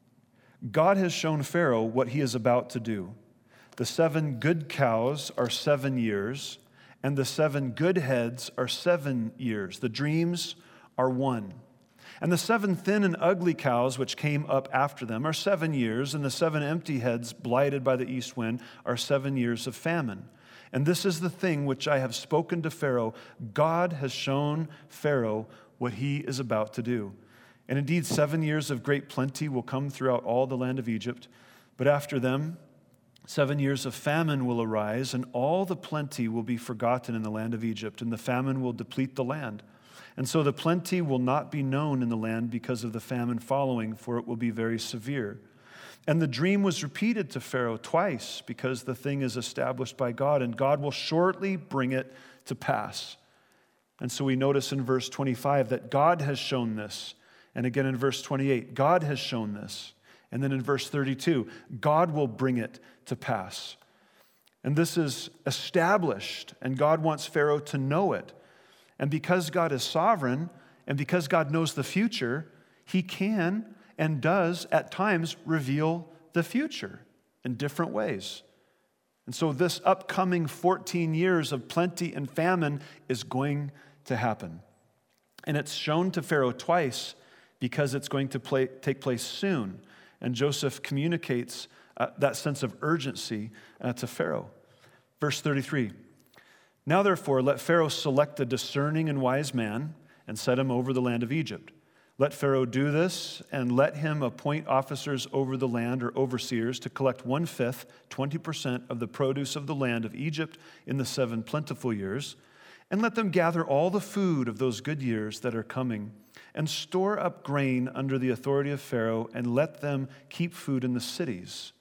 God has shown Pharaoh what he is about to do. The seven good cows are seven years, and the seven good heads are seven years. The dreams are one. And the seven thin and ugly cows which came up after them are seven years, and the seven empty heads blighted by the east wind are seven years of famine. And this is the thing which I have spoken to Pharaoh. God has shown Pharaoh what he is about to do. And indeed, seven years of great plenty will come throughout all the land of Egypt. But after them, seven years of famine will arise, and all the plenty will be forgotten in the land of Egypt, and the famine will deplete the land. And so the plenty will not be known in the land because of the famine following, for it will be very severe. And the dream was repeated to Pharaoh twice because the thing is established by God, and God will shortly bring it to pass." And so we notice in verse twenty-five that God has shown this. And again in verse twenty-eight, God has shown this. And then in verse thirty-two, God will bring it to pass. And this is established, and God wants Pharaoh to know it. And because God is sovereign, and because God knows the future, he can and does at times reveal the future in different ways. And so this upcoming fourteen years of plenty and famine is going to happen. And it's shown to Pharaoh twice because it's going to play, take place soon. And Joseph communicates uh, that sense of urgency uh, to Pharaoh. Verse thirty-three, "Now therefore let Pharaoh select a discerning and wise man and set him over the land of Egypt. Let Pharaoh do this, and let him appoint officers over the land or overseers to collect one-fifth, twenty percent of the produce of the land of Egypt in the seven plentiful years, and let them gather all the food of those good years that are coming, and store up grain under the authority of Pharaoh, and let them keep food in the cities.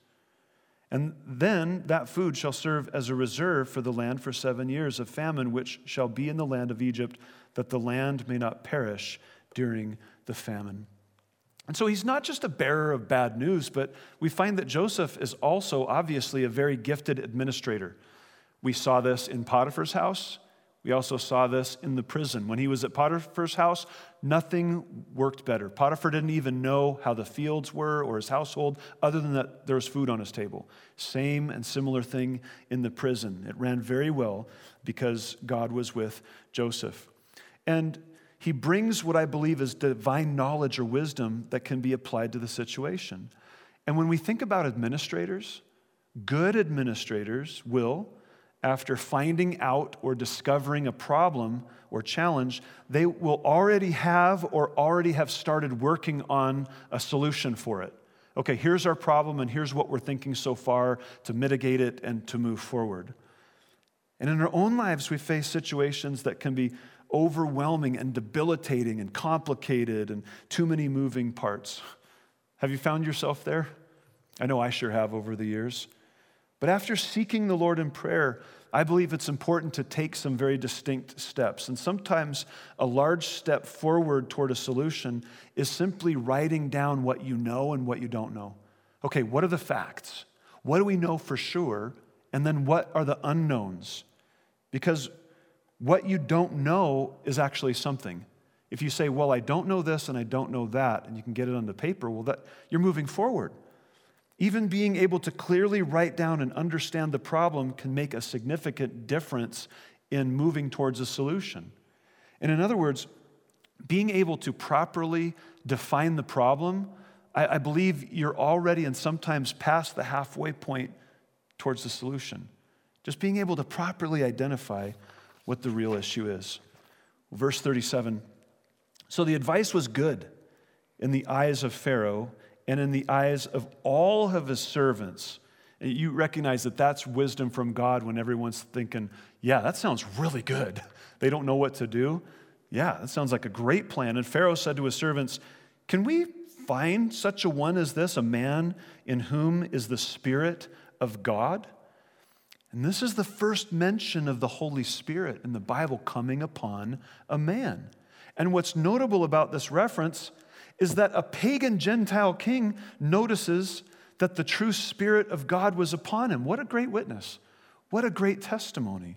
And then that food shall serve as a reserve for the land for seven years of famine, which shall be in the land of Egypt, that the land may not perish during the famine." And so he's not just a bearer of bad news, but we find that Joseph is also obviously a very gifted administrator. We saw this in Potiphar's house. We also saw this in the prison. When he was at Potiphar's house, nothing worked better. Potiphar didn't even know how the fields were or his household, other than that there was food on his table. Same and similar thing in the prison. It ran very well because God was with Joseph. And he brings what I believe is divine knowledge or wisdom that can be applied to the situation. And when we think about administrators, good administrators will, after finding out or discovering a problem or challenge, they will already have or already have started working on a solution for it. Okay, here's our problem, and here's what we're thinking so far to mitigate it and to move forward. And in our own lives, we face situations that can be overwhelming and debilitating and complicated and too many moving parts. Have you found yourself there? I know I sure have over the years. But after seeking the Lord in prayer, I believe it's important to take some very distinct steps. And sometimes a large step forward toward a solution is simply writing down what you know and what you don't know. Okay, what are the facts? What do we know for sure? And then what are the unknowns? Because what you don't know is actually something. If you say, well, I don't know this and I don't know that, and you can get it on the paper, well, that you're moving forward. Even being able to clearly write down and understand the problem can make a significant difference in moving towards a solution. And in other words, being able to properly define the problem, I, I believe you're already and sometimes past the halfway point towards the solution. Just being able to properly identify what the real issue is. Verse thirty-seven, so the advice was good in the eyes of Pharaoh and in the eyes of all of his servants. And you recognize that that's wisdom from God when everyone's thinking, yeah, that sounds really good. They don't know what to do. Yeah, that sounds like a great plan. And Pharaoh said to his servants, can we find such a one as this, a man in whom is the Spirit of God? And this is the first mention of the Holy Spirit in the Bible coming upon a man. And what's notable about this reference is that a pagan Gentile king notices that the true Spirit of God was upon him. What a great witness. What a great testimony.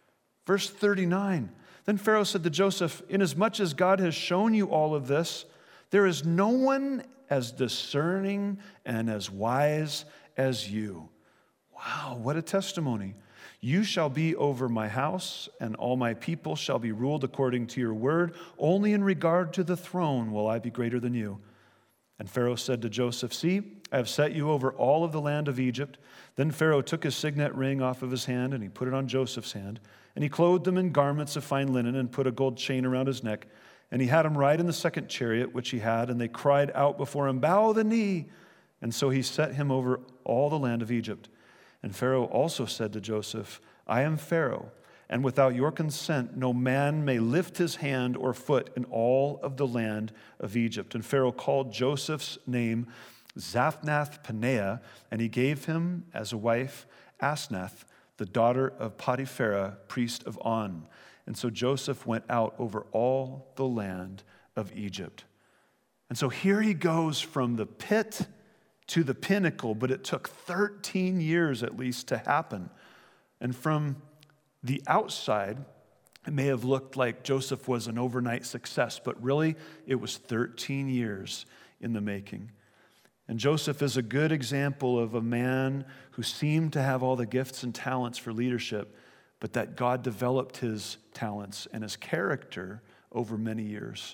Verse thirty-nine, then Pharaoh said to Joseph, inasmuch as God has shown you all of this, there is no one as discerning and as wise as you. Wow, what a testimony. You shall be over my house, and all my people shall be ruled according to your word. Only in regard to the throne will I be greater than you. And Pharaoh said to Joseph, see, I have set you over all of the land of Egypt. Then Pharaoh took his signet ring off of his hand, and he put it on Joseph's hand. And he clothed him in garments of fine linen and put a gold chain around his neck. And he had him ride in the second chariot, which he had, and they cried out before him, bow the knee. And so he set him over all the land of Egypt. And Pharaoh also said to Joseph, I am Pharaoh, and without your consent no man may lift his hand or foot in all of the land of Egypt. And Pharaoh called Joseph's name Zaphnath-Paneah, and he gave him as a wife Asenath, the daughter of Potipharah, priest of On. And so Joseph went out over all the land of Egypt. And so here he goes from the pit to the pinnacle, but it took thirteen years at least to happen. And from the outside, it may have looked like Joseph was an overnight success, but really it was thirteen years in the making. And Joseph is a good example of a man who seemed to have all the gifts and talents for leadership, but that God developed his talents and his character over many years.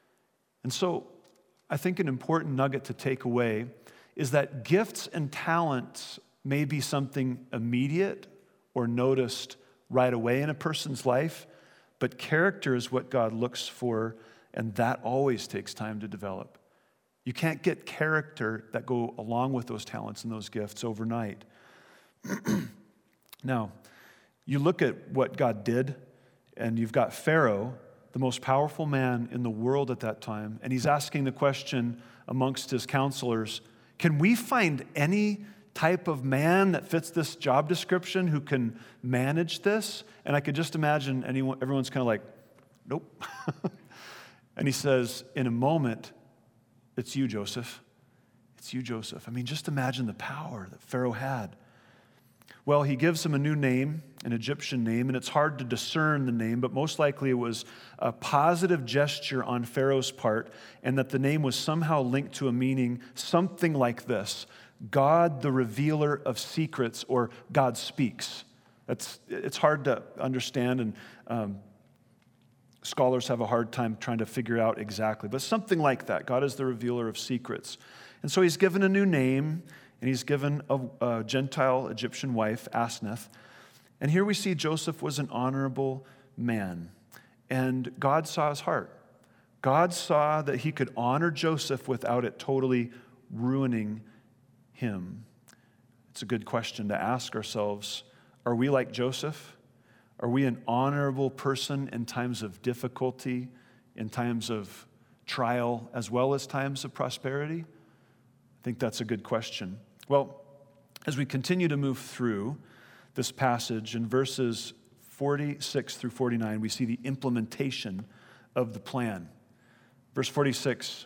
And so I think an important nugget to take away is that gifts and talents may be something immediate or noticed right away in a person's life, but character is what God looks for, and that always takes time to develop. You can't get character that go along with those talents and those gifts overnight. Now, you look at what God did, and you've got Pharaoh, the most powerful man in the world at that time, and he's asking the question amongst his counselors, can we find any type of man that fits this job description who can manage this? And I could just imagine anyone, everyone's kind of like, nope. And he says, in a moment, it's you, Joseph. It's you, Joseph. I mean, just imagine the power that Pharaoh had. Well, he gives him a new name, an Egyptian name, and it's hard to discern the name, but most likely it was a positive gesture on Pharaoh's part, and that the name was somehow linked to a meaning, something like this: God, the revealer of secrets, or God speaks. That's, it's hard to understand, and um, scholars have a hard time trying to figure out exactly, but something like that. God is the revealer of secrets. And so he's given a new name, and he's given a, a Gentile Egyptian wife, Asenath. And here we see Joseph was an honorable man, and God saw his heart. God saw that he could honor Joseph without it totally ruining him. It's a good question to ask ourselves. Are we like Joseph? Are we an honorable person in times of difficulty, in times of trial, as well as times of prosperity? I think that's a good question. Well, as we continue to move through this passage, in verses forty-six through forty-nine, we see the implementation of the plan. Verse forty-six,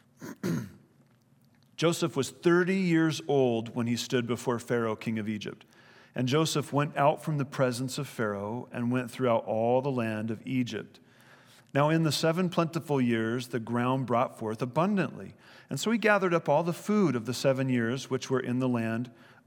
Joseph was thirty years old when he stood before Pharaoh, king of Egypt. And Joseph went out from the presence of Pharaoh and went throughout all the land of Egypt. Now in the seven plentiful years, the ground brought forth abundantly. And so he gathered up all the food of the seven years which were in the land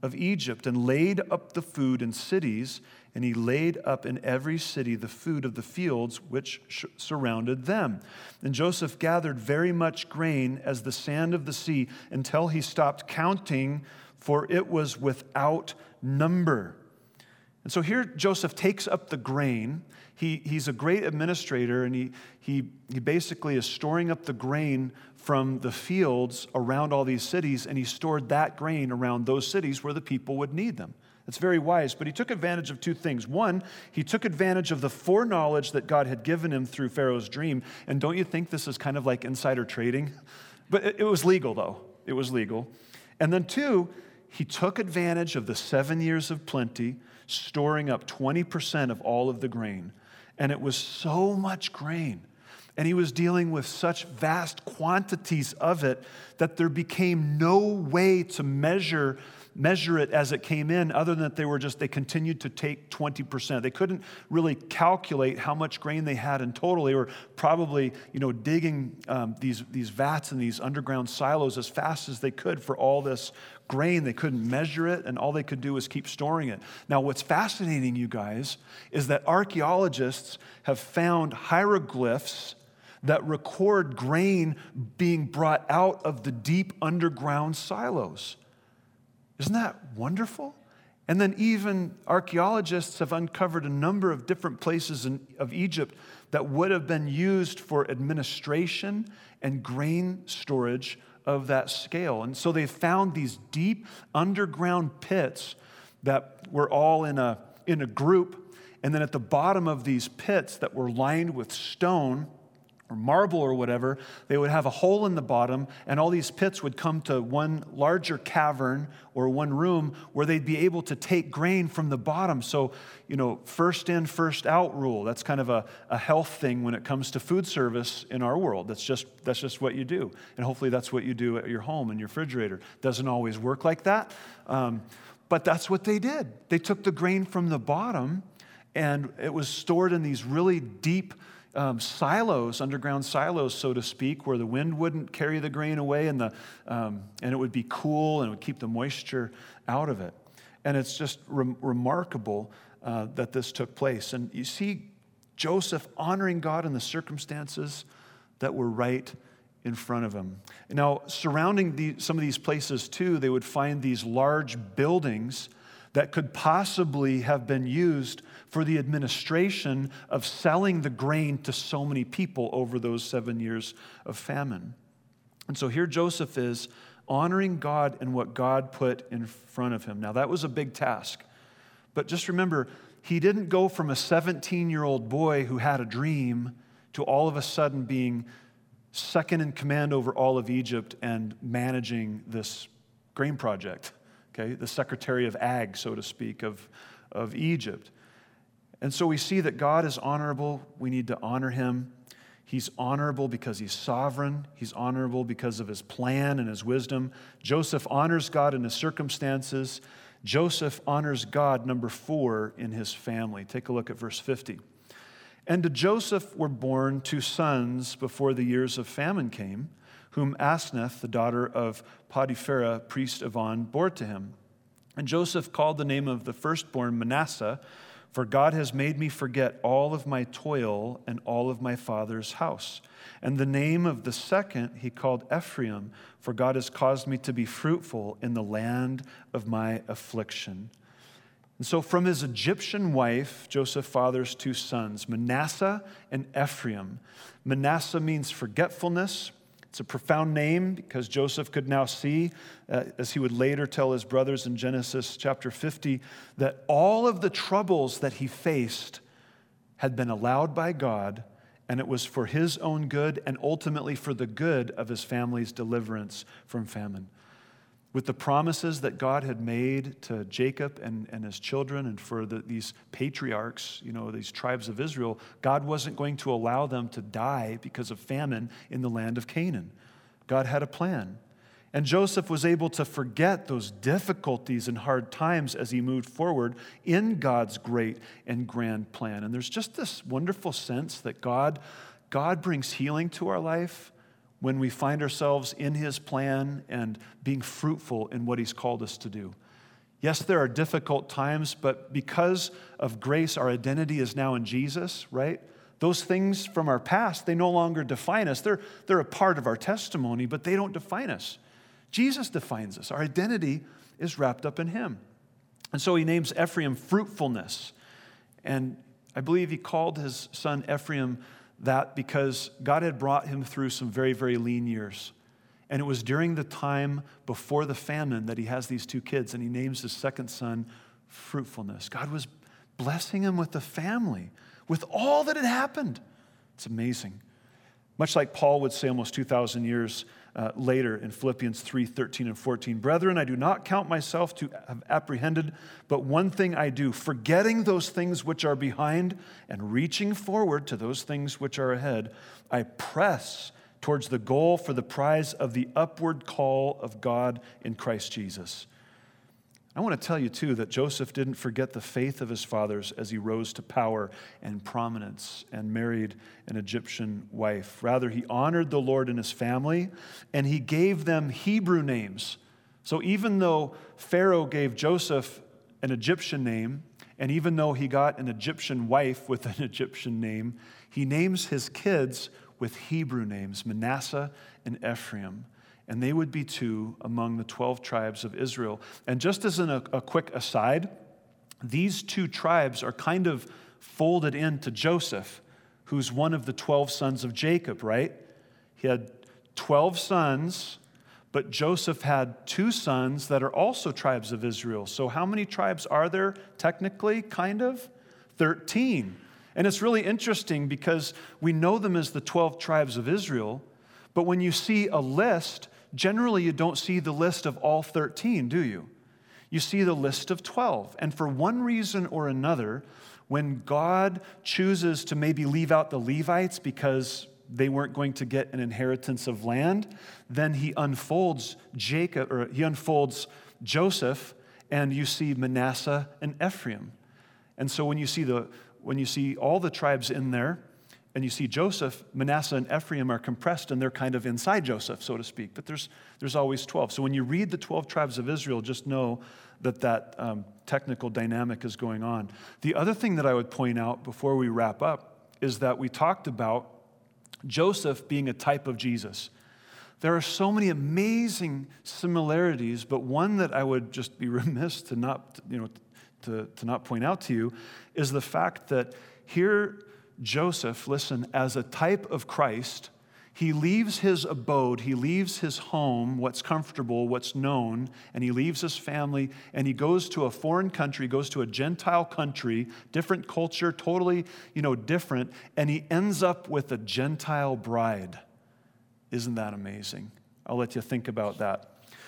of Egypt and laid up the food in cities, and he laid up in every city the food of the fields which sh- surrounded them. And Joseph gathered very much grain as the sand of the sea until he stopped counting, for it was without number. And so here Joseph takes up the grain. He, he's a great administrator, and he, he, he basically is storing up the grain from the fields around all these cities, and he stored that grain around those cities where the people would need them. It's very wise, but he took advantage of two things. One, he took advantage of the foreknowledge that God had given him through Pharaoh's dream, and don't you think this is kind of like insider trading? But it, it was legal, though. It was legal. And then two, he took advantage of the seven years of plenty, storing up twenty percent of all of the grain. And it was so much grain, and he was dealing with such vast quantities of it that there became no way to measure measure it as it came in, other than that they were just, they continued to take twenty percent. They couldn't really calculate how much grain they had in total. They were probably, you know, digging um, these, these vats and these underground silos as fast as they could for all this grain. They couldn't measure it, and all they could do was keep storing it. Now, what's fascinating, you guys, is that archaeologists have found hieroglyphs that record grain being brought out of the deep underground silos. Isn't that wonderful? And then even archaeologists have uncovered a number of different places in, of Egypt that would have been used for administration and grain storage of that scale. And so they found these deep underground pits that were all in a, in a group. And then at the bottom of these pits that were lined with stone or marble or whatever, they would have a hole in the bottom, and all these pits would come to one larger cavern or one room where they'd be able to take grain from the bottom. So, you know, first in, first out rule. That's kind of a, a health thing when it comes to food service in our world. That's just that's just what you do. And hopefully that's what you do at your home in your refrigerator. Doesn't always work like that, um, but that's what they did. They took the grain from the bottom, and it was stored in these really deep Um, silos, underground silos, so to speak, where the wind wouldn't carry the grain away, and the um, and it would be cool, and it would keep the moisture out of it. And it's just re- remarkable uh, that this took place. And you see Joseph honoring God in the circumstances that were right in front of him. Now, surrounding the, some of these places too, they would find these large buildings that could possibly have been used for the administration of selling the grain to so many people over those seven years of famine. And so here Joseph is honoring God in what God put in front of him. Now, that was a big task. But just remember, he didn't go from a seventeen-year-old boy who had a dream to all of a sudden being second in command over all of Egypt and managing this grain project. Okay, the Secretary of Ag, so to speak, of, of Egypt. And so we see that God is honorable. We need to honor him. He's honorable because he's sovereign. He's honorable because of his plan and his wisdom. Joseph honors God in his circumstances. Joseph honors God, number four, in his family. Take a look at verse fifty. And to Joseph were born two sons before the years of famine came, whom Asenath, the daughter of Potiphera, priest of On, bore to him. And Joseph called the name of the firstborn Manasseh, for God has made me forget all of my toil and all of my father's house. And the name of the second he called Ephraim, for God has caused me to be fruitful in the land of my affliction. And so from his Egyptian wife, Joseph fathers two sons, Manasseh and Ephraim. Manasseh means forgetfulness. It's a profound name because Joseph could now see, uh, as he would later tell his brothers in Genesis chapter fifty, that all of the troubles that he faced had been allowed by God, and it was for his own good and ultimately for the good of his family's deliverance from famine. With the promises that God had made to Jacob and, and his children and for the, these patriarchs, you know, these tribes of Israel, God wasn't going to allow them to die because of famine in the land of Canaan. God had a plan. And Joseph was able to forget those difficulties and hard times as he moved forward in God's great and grand plan. And there's just this wonderful sense that God, God brings healing to our life when we find ourselves in his plan and being fruitful in what he's called us to do. Yes, there are difficult times, but because of grace, our identity is now in Jesus, right? Those things from our past, they no longer define us. They're, they're a part of our testimony, but they don't define us. Jesus defines us. Our identity is wrapped up in him. And so he names Ephraim fruitfulness. And I believe he called his son Ephraim that because God had brought him through some very, very lean years. And it was during the time before the famine that he has these two kids, and he names his second son fruitfulness. God was blessing him with a family, with all that had happened. It's amazing. Much like Paul would say almost two thousand years uh, later in Philippians three, thirteen and fourteen, "Brethren, I do not count myself to have apprehended, but one thing I do, forgetting those things which are behind and reaching forward to those things which are ahead, I press towards the goal for the prize of the upward call of God in Christ Jesus." I want to tell you, too, that Joseph didn't forget the faith of his fathers as he rose to power and prominence and married an Egyptian wife. Rather, he honored the Lord in his family, and he gave them Hebrew names. So even though Pharaoh gave Joseph an Egyptian name, and even though he got an Egyptian wife with an Egyptian name, he names his kids with Hebrew names, Manasseh and Ephraim. And they would be two among the twelve tribes of Israel. And just as in a, a quick aside, these two tribes are kind of folded into Joseph, who's one of the twelve sons of Jacob, right? He had twelve sons, but Joseph had two sons that are also tribes of Israel. So how many tribes are there technically, kind of? thirteen. And it's really interesting because we know them as the twelve tribes of Israel, but when you see a list, generally you don't see the list of all thirteen, do you? You see the list of twelve. And for one reason or another, when God chooses to maybe leave out the Levites because they weren't going to get an inheritance of land, then he unfolds Jacob, or he unfolds Joseph, and you see Manasseh and Ephraim. And so when you see the when you see all the tribes in there, and you see Joseph, Manasseh and Ephraim are compressed, and they're kind of inside Joseph, so to speak. But there's there's always twelve. So when you read the twelve tribes of Israel, just know that that um, technical dynamic is going on. The other thing that I would point out before we wrap up is that we talked about Joseph being a type of Jesus. There are so many amazing similarities, but one that I would just be remiss to not, you know, to, to not point out to you is the fact that here Joseph, listen, as a type of Christ, he leaves his abode, he leaves his home, what's comfortable, what's known, and he leaves his family, and he goes to a foreign country, goes to a Gentile country, different culture, totally, you know, different, and he ends up with a Gentile bride. Isn't that amazing? I'll let you think about that.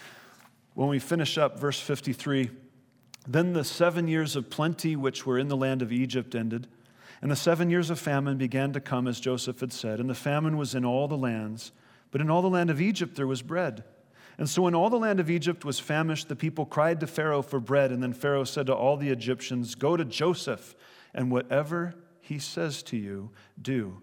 When we finish up verse fifty-three, then the seven years of plenty which were in the land of Egypt ended, and the seven years of famine began to come, as Joseph had said, and the famine was in all the lands, but in all the land of Egypt there was bread. And so when all the land of Egypt was famished, the people cried to Pharaoh for bread, and then Pharaoh said to all the Egyptians, "Go to Joseph, and whatever he says to you, do."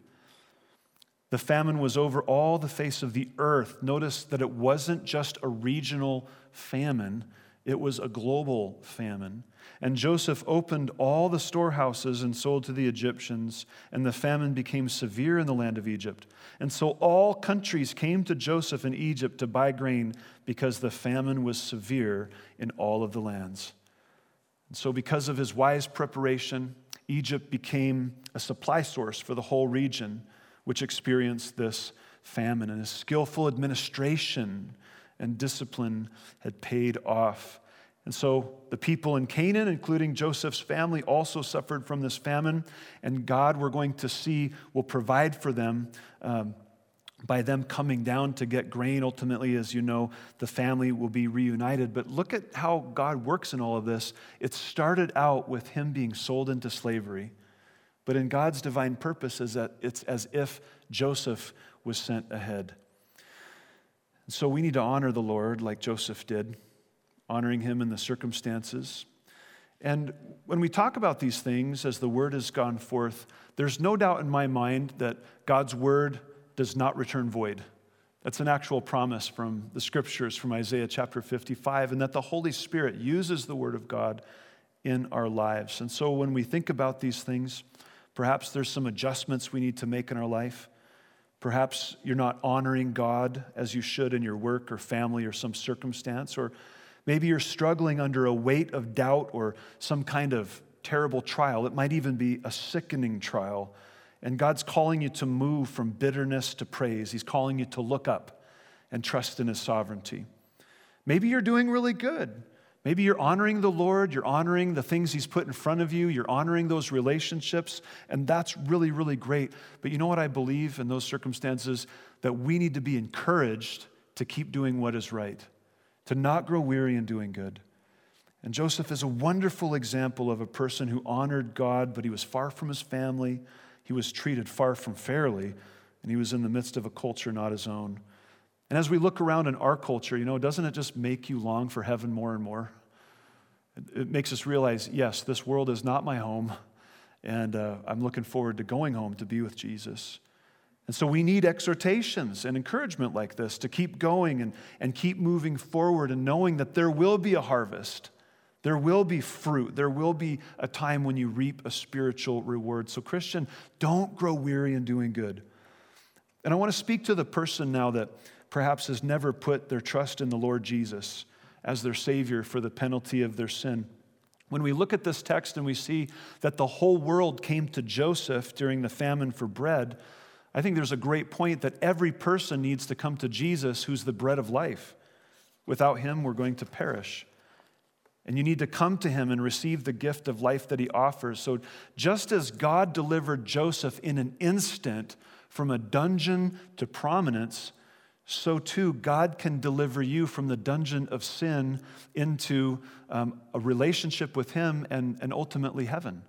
The famine was over all the face of the earth. Notice that it wasn't just a regional famine, it was a global famine. And Joseph opened all the storehouses and sold to the Egyptians, and the famine became severe in the land of Egypt. And so all countries came to Joseph in Egypt to buy grain because the famine was severe in all of the lands. And so because of his wise preparation, Egypt became a supply source for the whole region, which experienced this famine. And his skillful administration and discipline had paid off. And so the people in Canaan, including Joseph's family, also suffered from this famine. And God, we're going to see, will provide for them um, by them coming down to get grain. Ultimately, as you know, the family will be reunited. But look at how God works in all of this. It started out with him being sold into slavery. But in God's divine purpose, is that it's as if Joseph was sent ahead. So we need to honor the Lord like Joseph did, honoring him in the circumstances. And when we talk about these things, as the word has gone forth, there's no doubt in my mind that God's word does not return void. That's an actual promise from the scriptures, from Isaiah chapter fifty-five, and that the Holy Spirit uses the word of God in our lives. And so when we think about these things, perhaps there's some adjustments we need to make in our life. Perhaps you're not honoring God as you should in your work or family or some circumstance, or maybe you're struggling under a weight of doubt or some kind of terrible trial. It might even be a sickening trial. And God's calling you to move from bitterness to praise. He's calling you to look up and trust in His sovereignty. Maybe you're doing really good. Maybe you're honoring the Lord. You're honoring the things He's put in front of you. You're honoring those relationships. And that's really, really great. But you know what I believe in those circumstances? That we need to be encouraged to keep doing what is right, to not grow weary in doing good. And Joseph is a wonderful example of a person who honored God, but he was far from his family. He was treated far from fairly, and he was in the midst of a culture not his own. And as we look around in our culture, you know, doesn't it just make you long for heaven more and more? It makes us realize, yes, this world is not my home, and uh, I'm looking forward to going home to be with Jesus. And so we need exhortations and encouragement like this to keep going and, and keep moving forward and knowing that there will be a harvest. There will be fruit. There will be a time when you reap a spiritual reward. So Christian, don't grow weary in doing good. And I want to speak to the person now that perhaps has never put their trust in the Lord Jesus as their Savior for the penalty of their sin. When we look at this text and we see that the whole world came to Joseph during the famine for bread, I think there's a great point that every person needs to come to Jesus, who's the bread of life. Without Him, we're going to perish. And you need to come to Him and receive the gift of life that He offers. So just as God delivered Joseph in an instant from a dungeon to prominence, so too God can deliver you from the dungeon of sin into um, a relationship with Him and, and ultimately heaven.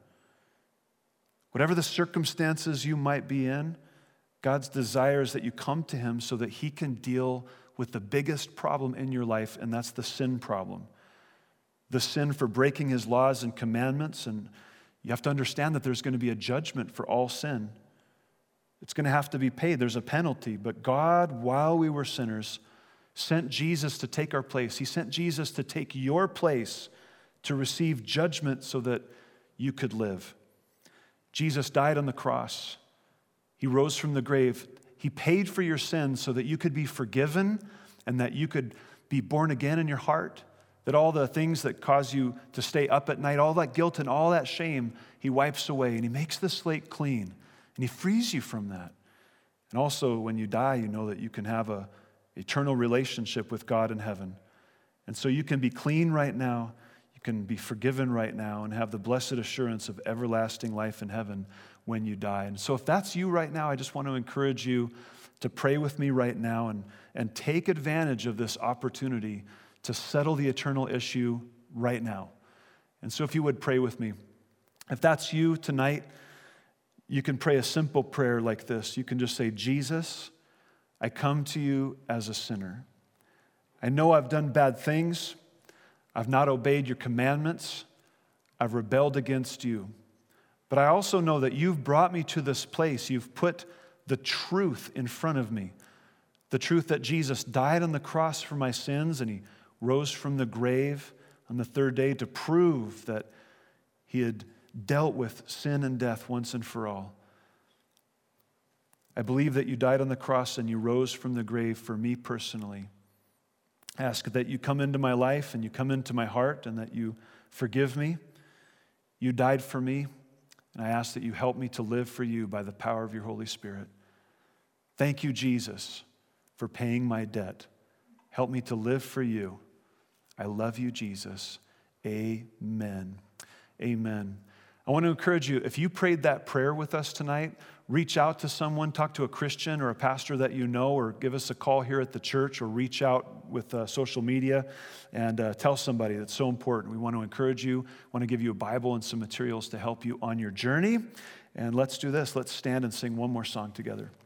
Whatever the circumstances you might be in, God's desire is that you come to Him so that He can deal with the biggest problem in your life, and that's the sin problem. The sin for breaking His laws and commandments, and you have to understand that there's going to be a judgment for all sin. It's going to have to be paid. There's a penalty. But God, while we were sinners, sent Jesus to take our place. He sent Jesus to take your place to receive judgment so that you could live. Jesus died on the cross. He rose from the grave. He paid for your sins so that you could be forgiven and that you could be born again in your heart. That all the things that cause you to stay up at night, all that guilt and all that shame, He wipes away and He makes the slate clean and He frees you from that. And also when you die, you know that you can have an eternal relationship with God in heaven. And so you can be clean right now, you can be forgiven right now and have the blessed assurance of everlasting life in heaven when you die. And so if that's you right now, I just want to encourage you to pray with me right now and, and take advantage of this opportunity to settle the eternal issue right now. And so if you would pray with me. If that's you tonight, you can pray a simple prayer like this. You can just say, Jesus, I come to you as a sinner. I know I've done bad things. I've not obeyed your commandments. I've rebelled against you. But I also know that you've brought me to this place. You've put the truth in front of me. The truth that Jesus died on the cross for my sins and He rose from the grave on the third day to prove that He had dealt with sin and death once and for all. I believe that you died on the cross and you rose from the grave for me personally. I ask that you come into my life and you come into my heart and that you forgive me. You died for me, and I ask that you help me to live for you by the power of your Holy Spirit. Thank you, Jesus, for paying my debt. Help me to live for you. I love you, Jesus. Amen. Amen. I want to encourage you, if you prayed that prayer with us tonight, reach out to someone, talk to a Christian or a pastor that you know, or give us a call here at the church, or reach out with uh, social media and uh, tell somebody. That's so important. We want to encourage you, want to give you a Bible and some materials to help you on your journey. And let's do this. Let's stand and sing one more song together.